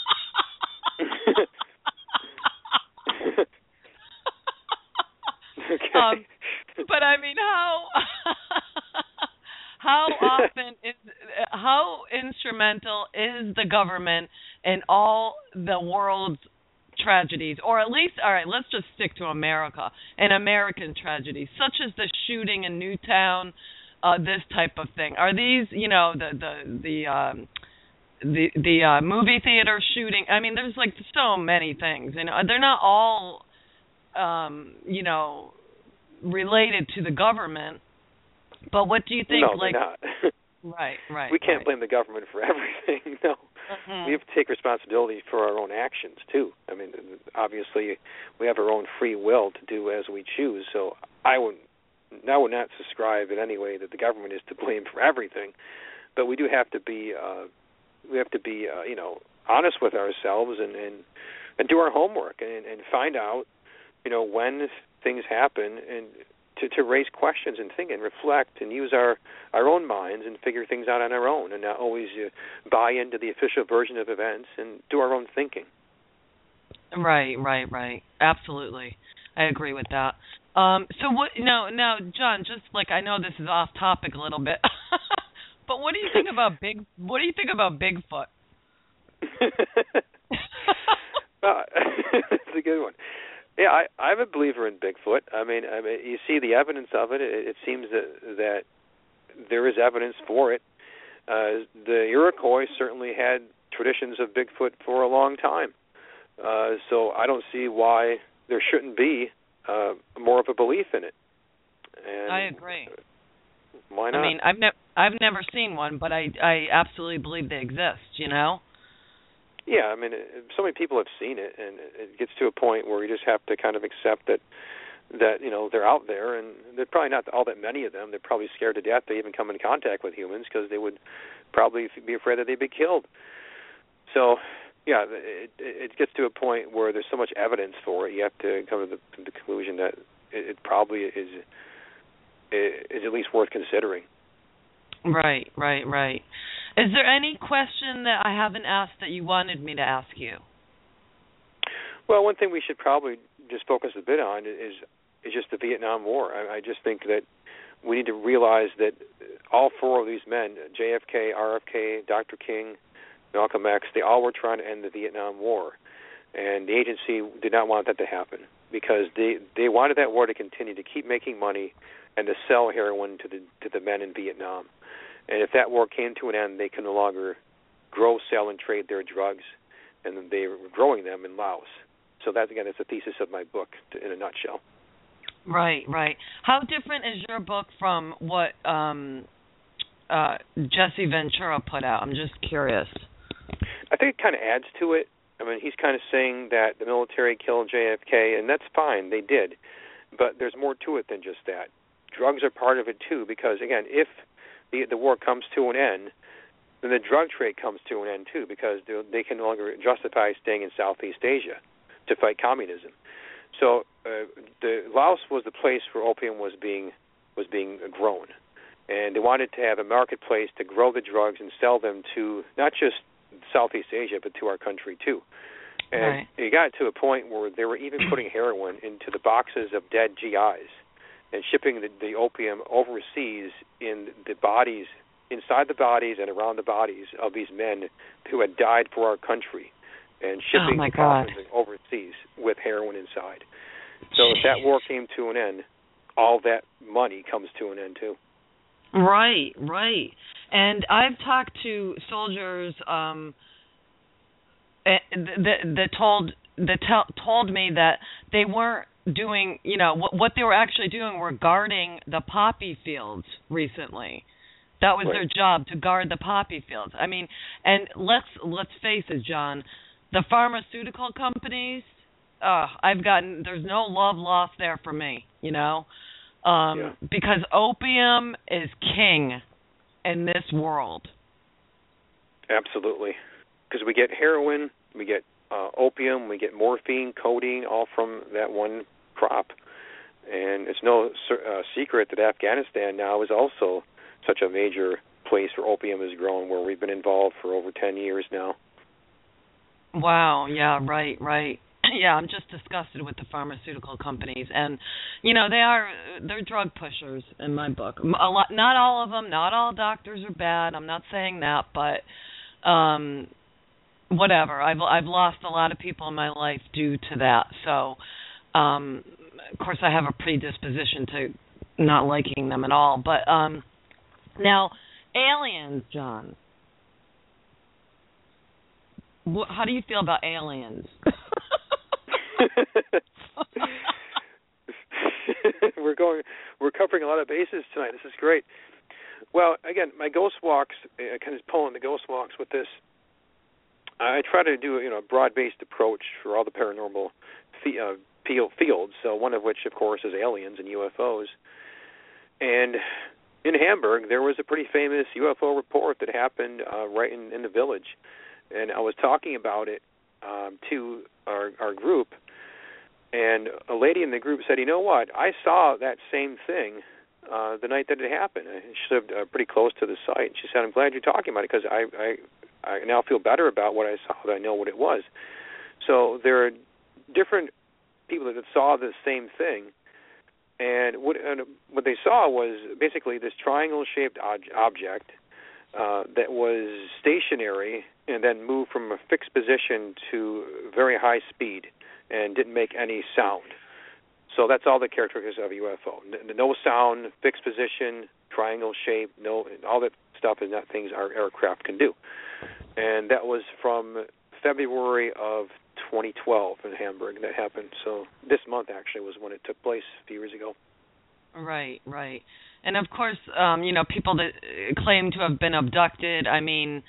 Okay. But I mean, how instrumental is the government in all the world's tragedies, or at least, all right, let's just stick to America, an American tragedy, such as the shooting in Newtown, this type of thing. Are these, you know, the movie theater shooting? I mean, there's like so many things, and they're not all, you know, related to the government. But what do you think? No, like, they're not. Right. We can't blame the government for everything. No, we have to take responsibility for our own actions too. I mean, obviously, we have our own free will to do as we choose. So I would not subscribe in any way that the government is to blame for everything. But we do have to be, you know, honest with ourselves and do our homework and find out, you know, when things happen and to raise questions and think and reflect and use our own minds and figure things out on our own and not always buy into the official version of events and do our own thinking. Right. Absolutely. I agree with that. So what? Now, John, just like I know this is off topic a little bit, but what do you think about Bigfoot? That's a good one. Yeah, I'm a believer in Bigfoot. I mean, you see the evidence of it. It seems that there is evidence for it. The Iroquois certainly had traditions of Bigfoot for a long time. So I don't see why there shouldn't be more of a belief in it. And I agree. Why not? I mean, I've never seen one, but I absolutely believe they exist. You know. Yeah, I mean, so many people have seen it, and it gets to a point where you just have to kind of accept that you know they're out there, and they're probably not all that many of them. They're probably scared to death to even come in contact with humans because they would probably be afraid that they'd be killed. So, yeah, it gets to a point where there's so much evidence for it, you have to come to the conclusion that it probably is at least worth considering. Right. Is there any question that I haven't asked that you wanted me to ask you? Well, one thing we should probably just focus a bit on is just the Vietnam War. I just think that we need to realize that all four of these men, JFK, RFK, Dr. King, Malcolm X, they all were trying to end the Vietnam War. And the agency did not want that to happen because they wanted that war to continue, to keep making money and to sell heroin to the men in Vietnam. And if that war came to an end, they can no longer grow, sell, and trade their drugs, and they were growing them in Laos. So that, again, is the thesis of my book in a nutshell. Right. How different is your book from what Jesse Ventura put out? I'm just curious. I think it kind of adds to it. I mean, he's kind of saying that the military killed JFK, and that's fine, they did. But there's more to it than just that. Drugs are part of it, too, because, again, if the war comes to an end, then the drug trade comes to an end too, because they can no longer justify staying in Southeast Asia to fight communism. So the Laos was the place where opium was being grown, and they wanted to have a marketplace to grow the drugs and sell them to not just Southeast Asia but to our country too. And it got to a point where they were even putting heroin into the boxes of dead GIs and shipping the opium overseas in the bodies, inside the bodies and around the bodies of these men who had died for our country, and shipping the coffins overseas with heroin inside. So if that war came to an end, all that money comes to an end too. Right. And I've talked to soldiers that told me that they weren't doing, you know, what they were actually doing were guarding the poppy fields recently. That was their job, to guard the poppy fields. I mean, and let's face it, John, the pharmaceutical companies, there's no love lost there for me, you know, because opium is king in this world. Absolutely, because we get heroin, we get opium, we get morphine, codeine, all from that one crop. And it's no secret that Afghanistan now is also such a major place where opium is grown, where we've been involved for over 10 years now. Wow, yeah, right. Yeah, I'm just disgusted with the pharmaceutical companies. And, you know, they're drug pushers in my book. Not all of them, not all doctors are bad. I'm not saying that, but whatever. I've lost a lot of people in my life due to that. So, of course, I have a predisposition to not liking them at all. But now, aliens, John. How do you feel about aliens? We're covering a lot of bases tonight. This is great. Well, again, my ghost walks, kind of pulling the ghost walks with this. I try to do a broad-based approach for all the paranormal fields. So one of which, of course, is aliens and UFOs. And in Hamburg, there was a pretty famous UFO report that happened right in the village, and I was talking about it to our group. And a lady in the group said, "You know what? I saw that same thing the night that it happened." She lived pretty close to the site. She said, "I'm glad you're talking about it because I now feel better about what I saw, that I know what it was." So there are different people that saw the same thing, and what they saw was basically this triangle-shaped object that was stationary and then moved from a fixed position to very high speed and didn't make any sound. So that's all the characteristics of a UFO. No sound, fixed position, triangle shape, all that stuff is not things our aircraft can do. And that was from February of 2012 in Hamburg that happened. So this month actually was when it took place a few years ago. Right. And of course, people that claim to have been abducted, I mean,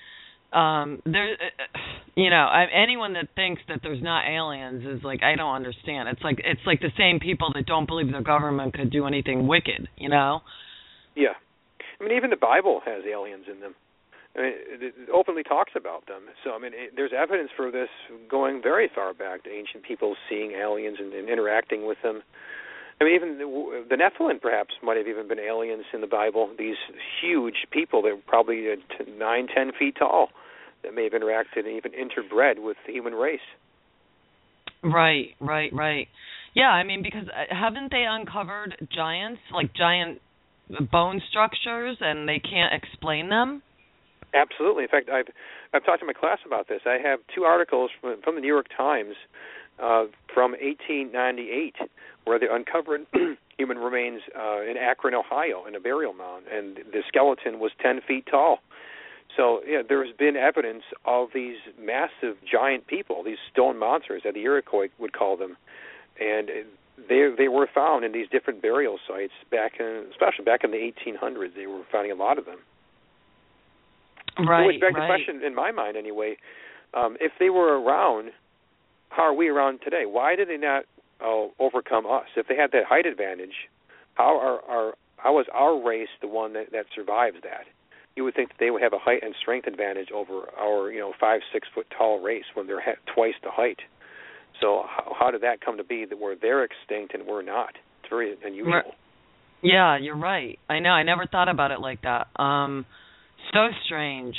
anyone that thinks that there's not aliens is like, I don't understand. It's like the same people that don't believe the government could do anything wicked, Yeah. I mean, even the Bible has aliens in them. I mean, it openly talks about them. So, I mean, there's evidence for this going very far back to ancient people seeing aliens and interacting with them. I mean, even the Nephilim perhaps might have even been aliens in the Bible. These huge people that were probably 9-10 feet tall that may have interacted and even interbred with the human race. Right. Yeah, I mean, because haven't they uncovered giant bone structures and they can't explain them? Absolutely. In fact, I've talked to my class about this. I have 2 articles from the New York Times from 1898 where they uncovered human remains in Akron, Ohio, in a burial mound, and the skeleton was 10 feet tall. So, there's been evidence of these massive giant people, these stone monsters that the Iroquois would call them, and they were found in these different burial sites especially back in the 1800s. They were finding a lot of them. Right. Which begs the question, in my mind anyway, if they were around, how are we around today? Why did they not overcome us? If they had that height advantage, how was our race the one that survives that? You would think that they would have a height and strength advantage over our 5-6 foot tall race when they're twice the height. So how did that come to be that they're extinct and we're not? It's very unusual. Yeah, you're right. I know. I never thought about it like that. So strange.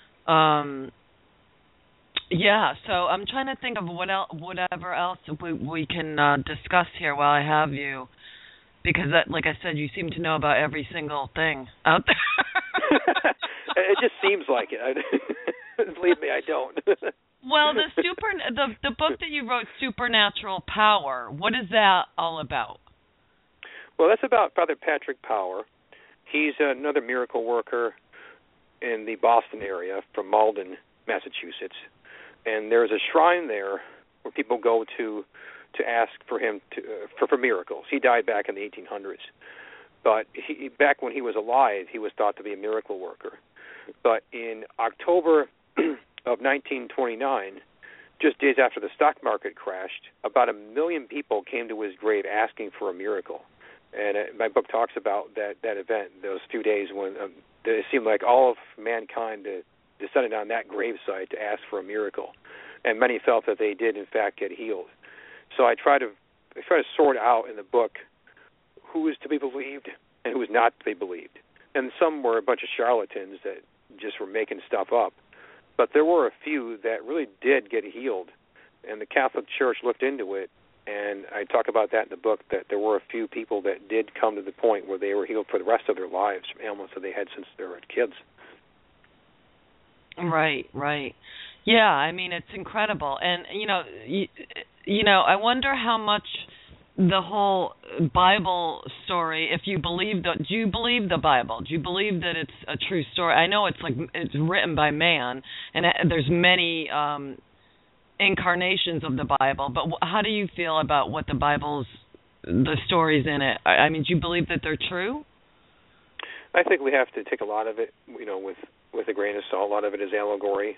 Yeah, so I'm trying to think of whatever else we can discuss here while I have you, because like I said, you seem to know about every single thing out there. It just seems like it. Believe me, I don't. Well, the book that you wrote, Supernatural Power, what is that all about? Well, that's about Father Patrick Power. He's another miracle worker in the Boston area from Malden, Massachusetts. And there's a shrine there where people go to ask for him for miracles. He died back in the 1800s. But back when he was alive, he was thought to be a miracle worker. But in October of 1929, just days after the stock market crashed, about 1 million people came to his grave asking for a miracle. And my book talks about that event, those few days when it seemed like all of mankind descended on that gravesite to ask for a miracle. And many felt that they did, in fact, get healed. So I try to sort out in the book who is to be believed and who is not to be believed. And some were a bunch of charlatans that just were making stuff up. But there were a few that really did get healed, and the Catholic Church looked into it, and I talk about that in the book, that there were a few people that did come to the point where they were healed for the rest of their lives from ailments that they had since they were kids. Right. Yeah, I mean, it's incredible. And, I wonder how much the whole Bible story, if you believe do you believe the Bible? Do you believe that it's a true story? I know it's written by man, and there's many incarnations of the Bible, but how do you feel about what the stories in it? I mean, do you believe that they're true? I think we have to take a lot of it, with a grain of salt. A lot of it is allegory.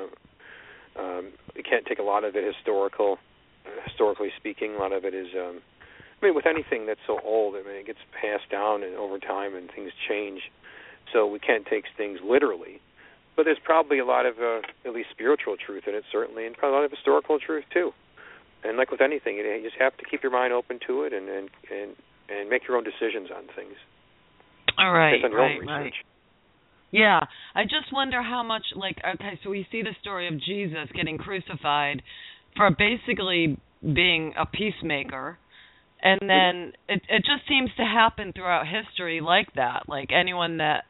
We can't take a lot of it historically speaking. A lot of it is, with anything that's so old, it gets passed down and over time and things change. So we can't take things literally. But there's probably a lot of, at least spiritual truth in it, certainly, and probably a lot of historical truth, too. And like with anything, you just have to keep your mind open to it and make your own decisions on things. All right, based on your own research. Right. Yeah, I just wonder how much, so we see the story of Jesus getting crucified for basically being a peacemaker, and then it just seems to happen throughout history like that. Like anyone that,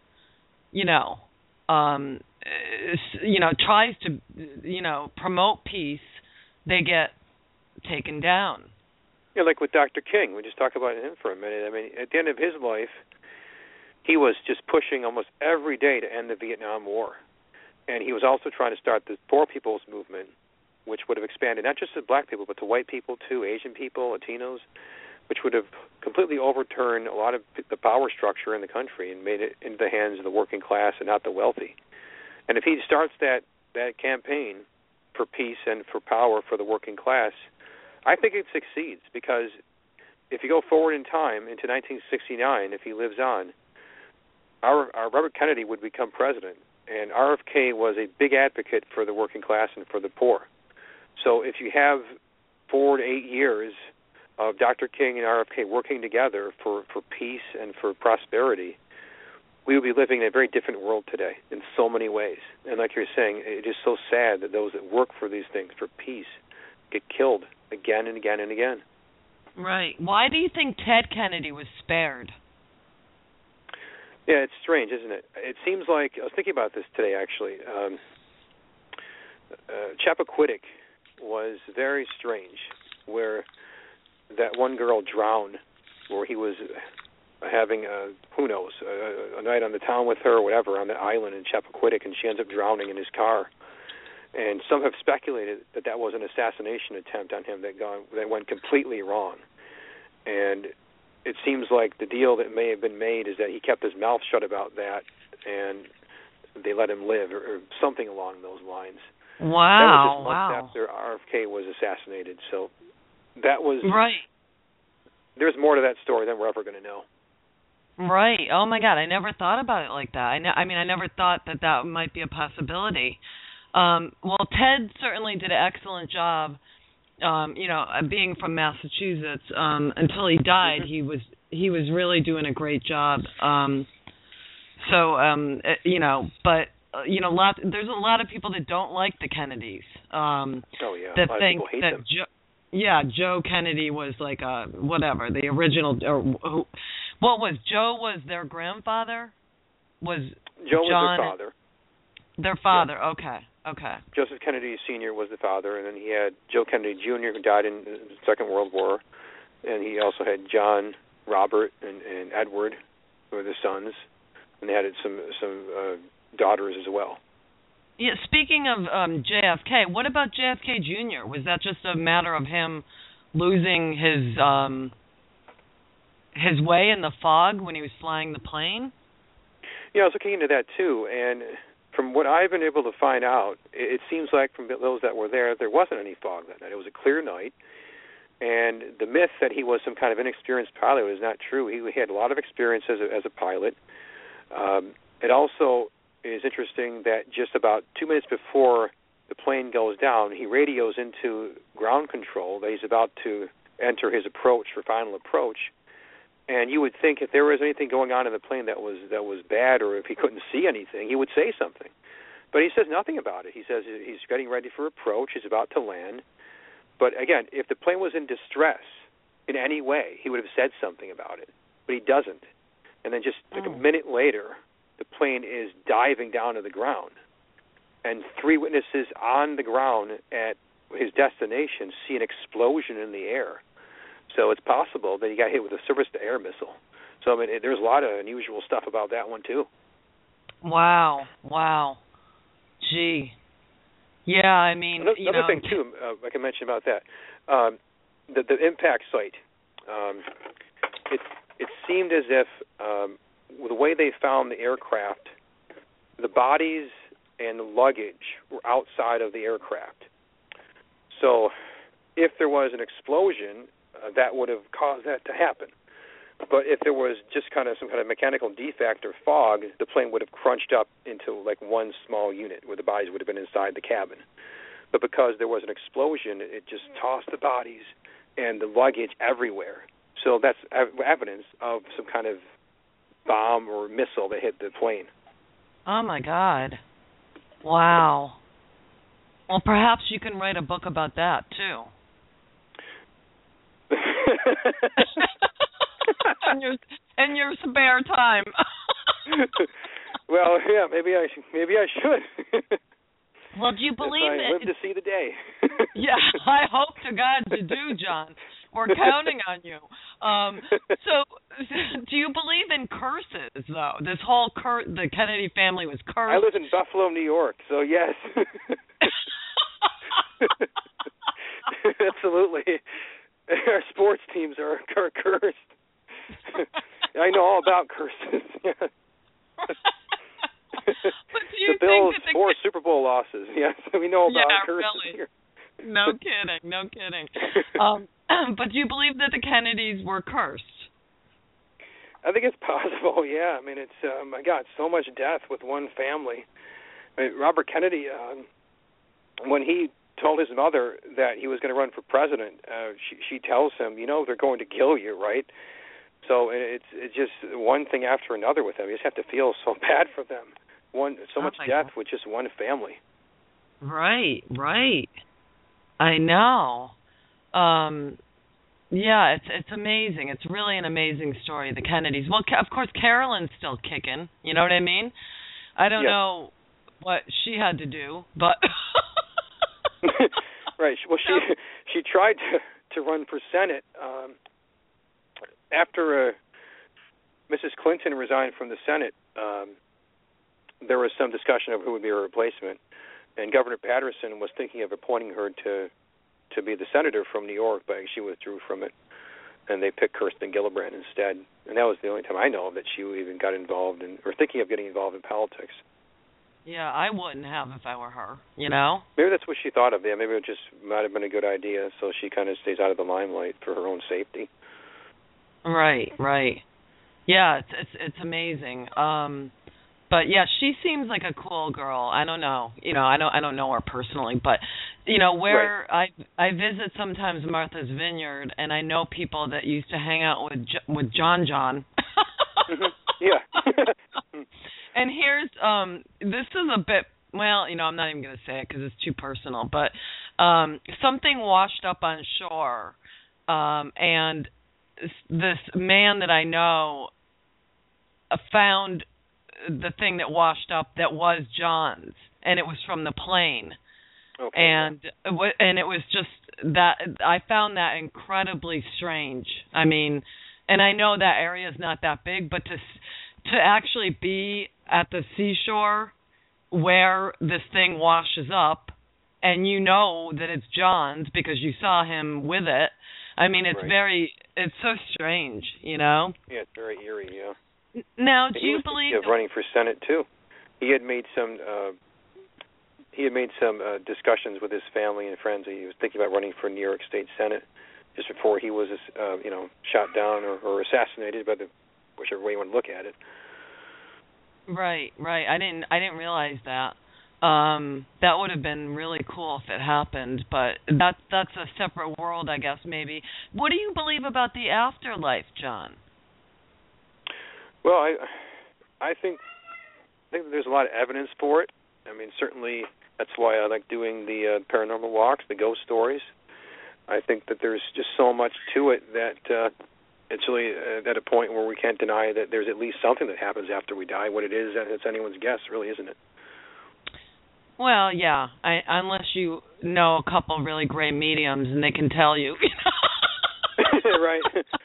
tries to, promote peace, they get taken down. Yeah, like with Dr. King. We just talk about him for a minute. I mean, at the end of his life, he was just pushing almost every day to end the Vietnam War. And he was also trying to start the Poor People's Movement, which would have expanded not just to black people, but to white people too, Asian people, Latinos, which would have completely overturned a lot of the power structure in the country and made it into the hands of the working class and not the wealthy. And if he starts that campaign for peace and for power for the working class, I think it succeeds, because if you go forward in time into 1969, if he lives on, our Robert Kennedy would become president, and RFK was a big advocate for the working class and for the poor. So if you have 4 to 8 years of Dr. King and RFK working together for peace and for prosperity, we would be living in a very different world today in so many ways. And like you're saying, it is so sad that those that work for these things, for peace, get killed again and again and again. Right. Why do you think Ted Kennedy was spared? Yeah, it's strange, isn't it? It seems like, I was thinking about this today, actually. Chappaquiddick was very strange, where that one girl drowned, where he was having, a night on the town with her or whatever on the island in Chappaquiddick, and she ends up drowning in his car. And some have speculated that was an assassination attempt on him that went completely wrong. And it seems like the deal that may have been made is that he kept his mouth shut about that, and they let him live, or something along those lines. Wow! That was just months after RFK was assassinated. So that was right. There's more to that story than we're ever going to know. Right. Oh my God! I never thought about it like that. I never thought that might be a possibility. Well, Ted certainly did an excellent job. Being from Massachusetts, until he died, he was really doing a great job. There's a lot of people that don't like the Kennedys. That think that Joe Kennedy was like the original. Was their grandfather? Joe was their father. Their father. Yeah. Okay. Joseph Kennedy Sr. was the father, and then he had Joe Kennedy Jr., who died in the Second World War, and he also had John, Robert, and Edward, who were the sons, and they had some daughters as well. Yeah. Speaking of JFK, what about JFK Jr.? Was that just a matter of him losing his way in the fog when he was flying the plane? Yeah, I was looking into that too, and from what I've been able to find out, it seems like from those that were there wasn't any fog that night. It was a clear night, and the myth that he was some kind of inexperienced pilot was not true. He had a lot of experience as a pilot. It also is interesting that just about 2 minutes before the plane goes down, he radios into ground control that he's about to enter his approach for final approach. And you would think if there was anything going on in the plane that was bad, or if he couldn't see anything, he would say something. But he says nothing about it. He says he's getting ready for approach. He's about to land. But again, if the plane was in distress in any way, he would have said something about it. But he doesn't. And then just like a minute later, the plane is diving down to the ground. and 3 witnesses on the ground at his destination see an explosion in the air. So it's possible that he got hit with a surface-to-air missile. So, I mean, there's a lot of unusual stuff about that one, too. Wow. Gee. Yeah, I mean, Another thing, too, I can mention about that. The impact site, it seemed as if the way they found the aircraft, the bodies and the luggage were outside of the aircraft. So if there was an explosion, that would have caused that to happen. But if there was just some kind of mechanical defect or fog, the plane would have crunched up into like one small unit where the bodies would have been inside the cabin. But because there was an explosion, it just tossed the bodies and the luggage everywhere. So that's evidence of some kind of bomb or missile that hit the plane. Oh, my God. Wow. Well, perhaps you can write a book about that, too. in your spare time. Well, yeah, maybe I should. Well, do you believe I live to see the day. Yeah, I hope to God you do, John. We're counting on you. So, do you believe in curses, though? This whole the Kennedy family was cursed. I live in Buffalo, New York, so yes. Absolutely. Our sports teams are cursed. I know all about curses. But do you the Bills' think that 4 Super Bowl losses. Yes, we know about curses really. here. No kidding. But do you believe that the Kennedys were cursed? I think it's possible, yeah. I mean, it's, my God, so much death with one family. I mean, Robert Kennedy, when he told his mother that he was going to run for president, she tells him, they're going to kill you, right? So it's just one thing after another with them. You just have to feel so bad for them. So much death with just one family. Right. I know. Yeah, it's amazing. It's really an amazing story, the Kennedys. Well, of course, Carolyn's still kicking. You know what I mean? I don't know what she had to do, but... Right. Well, she tried to run for Senate after Mrs. Clinton resigned from the Senate. There was some discussion of who would be her replacement, and Governor Patterson was thinking of appointing her to be the senator from New York, but she withdrew from it, and they picked Kirsten Gillibrand instead. And that was the only time I know that she even got involved or thinking of getting involved in politics. Yeah, I wouldn't have if I were her, Maybe that's what she thought of. Yeah, maybe it just might have been a good idea, so she kind of stays out of the limelight for her own safety. Right. Yeah, it's amazing. But yeah, she seems like a cool girl. I don't know. I don't know her personally, but where right. I visit sometimes Martha's Vineyard, and I know people that used to hang out with John. Yeah. And here's this is a bit, well, I'm not even going to say it because it's too personal, but something washed up on shore, and this man that I know found the thing that washed up that was John's, and it was from the plane. Okay. And it was just that I found that incredibly strange. I mean, and I know that area is not that big, but to actually be at the seashore where this thing washes up, and that it's John's because you saw him with it. I mean, it's right. It's so strange, Yeah, it's very eerie, yeah. Now, do you believe of running for Senate too? He had made some discussions with his family and friends. He was thinking about running for New York State Senate just before he was shot down or assassinated by whichever way you want to look at it. Right. I didn't realize that. That would have been really cool if it happened, but that's a separate world, I guess, maybe. What do you believe about the afterlife, John? Well, I think there's a lot of evidence for it. I mean, certainly that's why I like doing the paranormal walks, the ghost stories. I think that there's just so much to it that it's really at a point where we can't deny that there's at least something that happens after we die. What it is, it's anyone's guess, really, isn't it? Well, yeah. Unless you know a couple really great mediums and they can tell you. Right.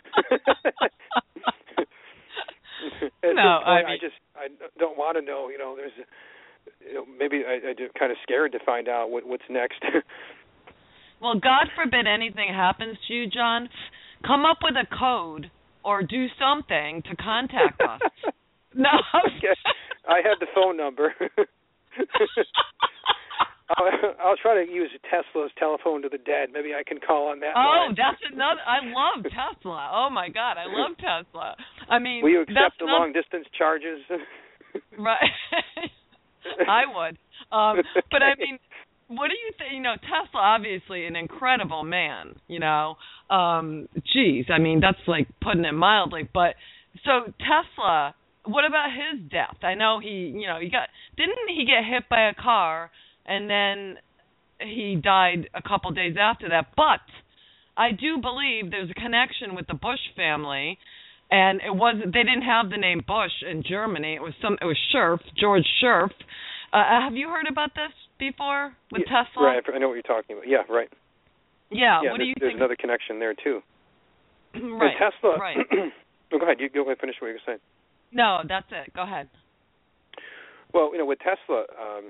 No, I don't want to know. There's, maybe I'm kind of scared to find out what's next. Well, God forbid anything happens to you, John. Come up with a code or do something to contact us. No. Okay. I have the phone number. I'll try to use Tesla's telephone to the dead. Maybe I can call on that line. That's another. I love Tesla. Oh, my God. I love Tesla. I mean, will you accept the long-distance charges? Right. I would. But, I mean, what do you think? Tesla, obviously an incredible man, Geez, I mean, that's like putting it mildly. But, so Tesla, what about his death? I know didn't he get hit by a car and then he died a couple days after that? But I do believe there's a connection with the Bush family, and they didn't have the name Bush in Germany. It was Scherf, George Scherf. Have you heard about this before with Tesla? Right, I know what you're talking about. Yeah, right. Yeah, what do you think? There's another connection there, too. Right, and Tesla, right. Oh, go ahead. You go ahead and finish what you were saying. No, that's it. Go ahead. Well, with Tesla,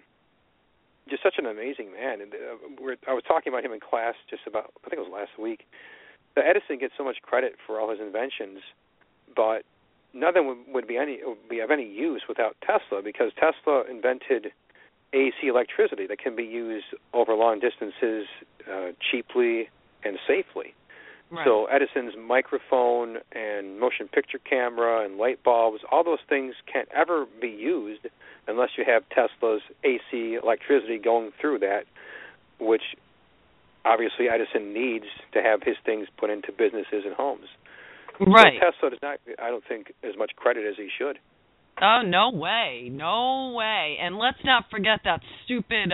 just such an amazing man. And I was talking about him in class I think it was last week. Edison gets so much credit for all his inventions, but none of them would be of any use without Tesla, because Tesla invented AC electricity that can be used over long distances cheaply and safely. Right. So Edison's microphone and motion picture camera and light bulbs, all those things can't ever be used unless you have Tesla's AC electricity going through that, which obviously Edison needs to have his things put into businesses and homes. Right. So Tesla does not, I don't think, as much credit as he should. Oh, no way. No way. And let's not forget that stupid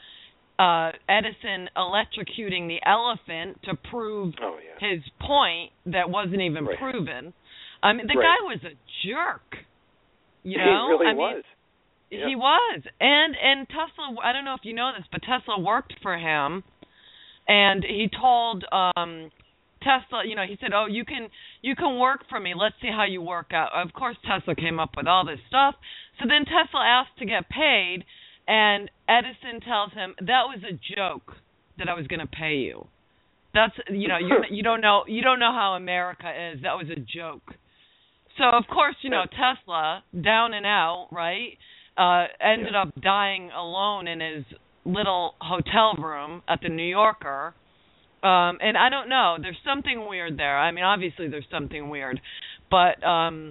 Edison electrocuting the elephant to prove his point that wasn't even proven. I mean, the guy was a jerk. He really was. Yeah. He was. And Tesla, I don't know if you know this, but Tesla worked for him, and he told Tesla, he said, "Oh, you can work for me. Let's see how you work out." Of course, Tesla came up with all this stuff. So then Tesla asked to get paid, and Edison tells him, "That was a joke that I was going to pay you. That's you don't know how America is. That was a joke." So of course, Tesla, down and out, right? Ended up dying alone in his little hotel room at the New Yorker. And I don't know. There's something weird there. I mean, obviously there's something weird. But,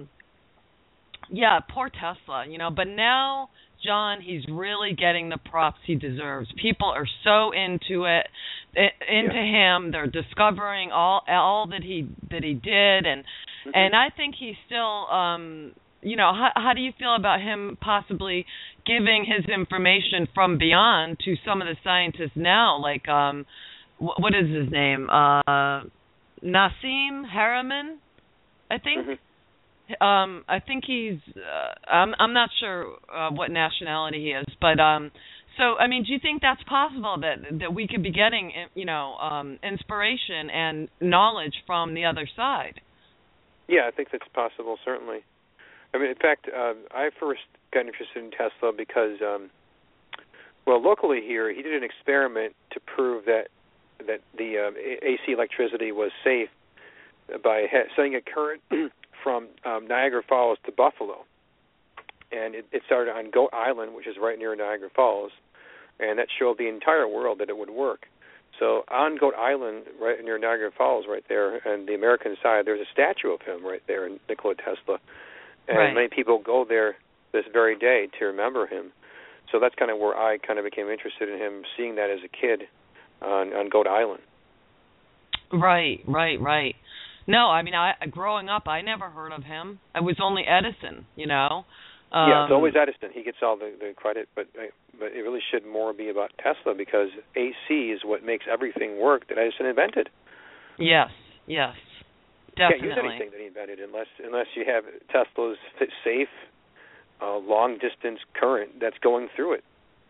poor Tesla, But now, John, he's really getting the props he deserves. People are so into him. They're discovering all that he did. And I think he's still, how do you feel about him possibly giving his information from beyond to some of the scientists now, like, what is his name? Nassim Haramein, I think. Mm-hmm. I think he's. I'm not sure what nationality he is, but so I mean, do you think that's possible that we could be getting inspiration and knowledge from the other side? Yeah, I think that's possible. Certainly. I mean, in fact, I first got interested in Tesla because, locally here, he did an experiment to prove that the AC electricity was safe by setting a current from Niagara Falls to Buffalo. And it started on Goat Island, which is right near Niagara Falls, and that showed the entire world that it would work. So on Goat Island, right near Niagara Falls, right there, and the American side, there's a statue of him right there, Nikola Tesla. And many people go there this very day to remember him. So that's kind of where I kind of became interested in him, seeing that as a kid on Goat Island. Right. No, I mean, growing up, I never heard of him. It was only Edison, Yeah, it's always Edison. He gets all the credit, but it really should more be about Tesla, because AC is what makes everything work that Edison invented. Yes, definitely. You can't use anything that he invented unless you have Tesla's safe, long-distance current that's going through it.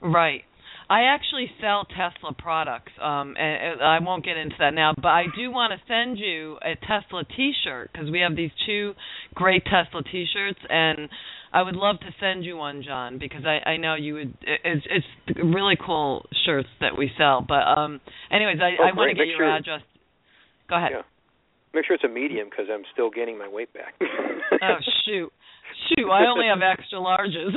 Right. I actually sell Tesla products, and I won't get into that now, but I do want to send you a Tesla T-shirt because we have these 2 great Tesla T-shirts, and I would love to send you one, John, because I know you would. It's really cool shirts that we sell. But anyways, I want to get your address. Go ahead. Yeah. Make sure it's a medium because I'm still gaining my weight back. Oh, shoot. I only have extra larges.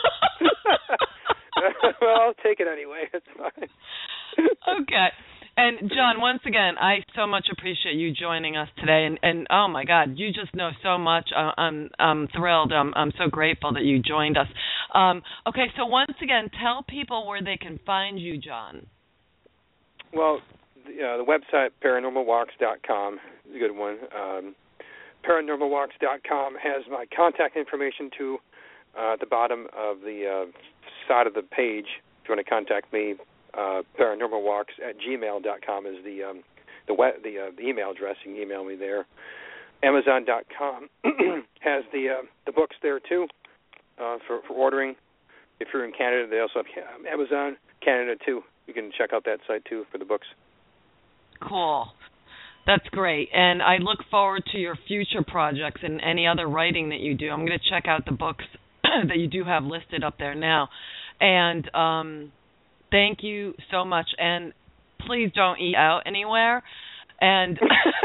Well, I'll take it anyway. It's fine. Okay. And, John, once again, I so much appreciate you joining us today. And oh, my God, you just know so much. I'm thrilled. I'm so grateful that you joined us. Okay, so once again, tell people where they can find you, John. Well, the website, paranormalwalks.com, is a good one. Paranormalwalks.com has my contact information, too, at the bottom of the side of the page. If you want to contact me, paranormalwalks@gmail.com is the email address. You can email me there. Amazon.com has the books there, too, for ordering. If you're in Canada, they also have Amazon Canada, too. You can check out that site, too, for the books. Cool. That's great. And I look forward to your future projects and any other writing that you do. I'm going to check out the books that you do have listed up there now. And thank you so much. And please don't eat out anywhere. And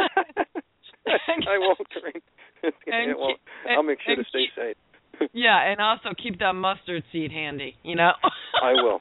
I won't, Corinne. I'll make sure to stay safe. Yeah, and also keep that mustard seed handy, you know? I will.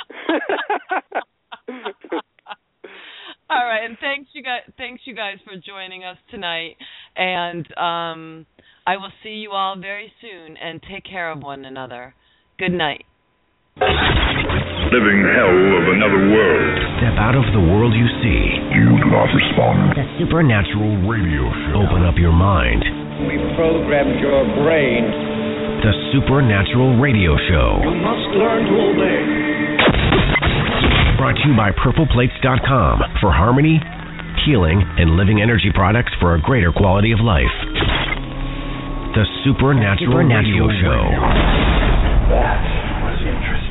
All right, and thanks you guys for joining us tonight. And I will see you all very soon, and take care of one another. Good night. Living hell of another world. Step out of the world you see. You do not respond. The Supernatural Radio Show. Open up your mind. We programmed your brain. The Supernatural Radio Show. You must learn to obey. Brought to you by PurplePlates.com for harmony, healing, and living energy products for a greater quality of life. The Supernatural Radio Show. That was interesting.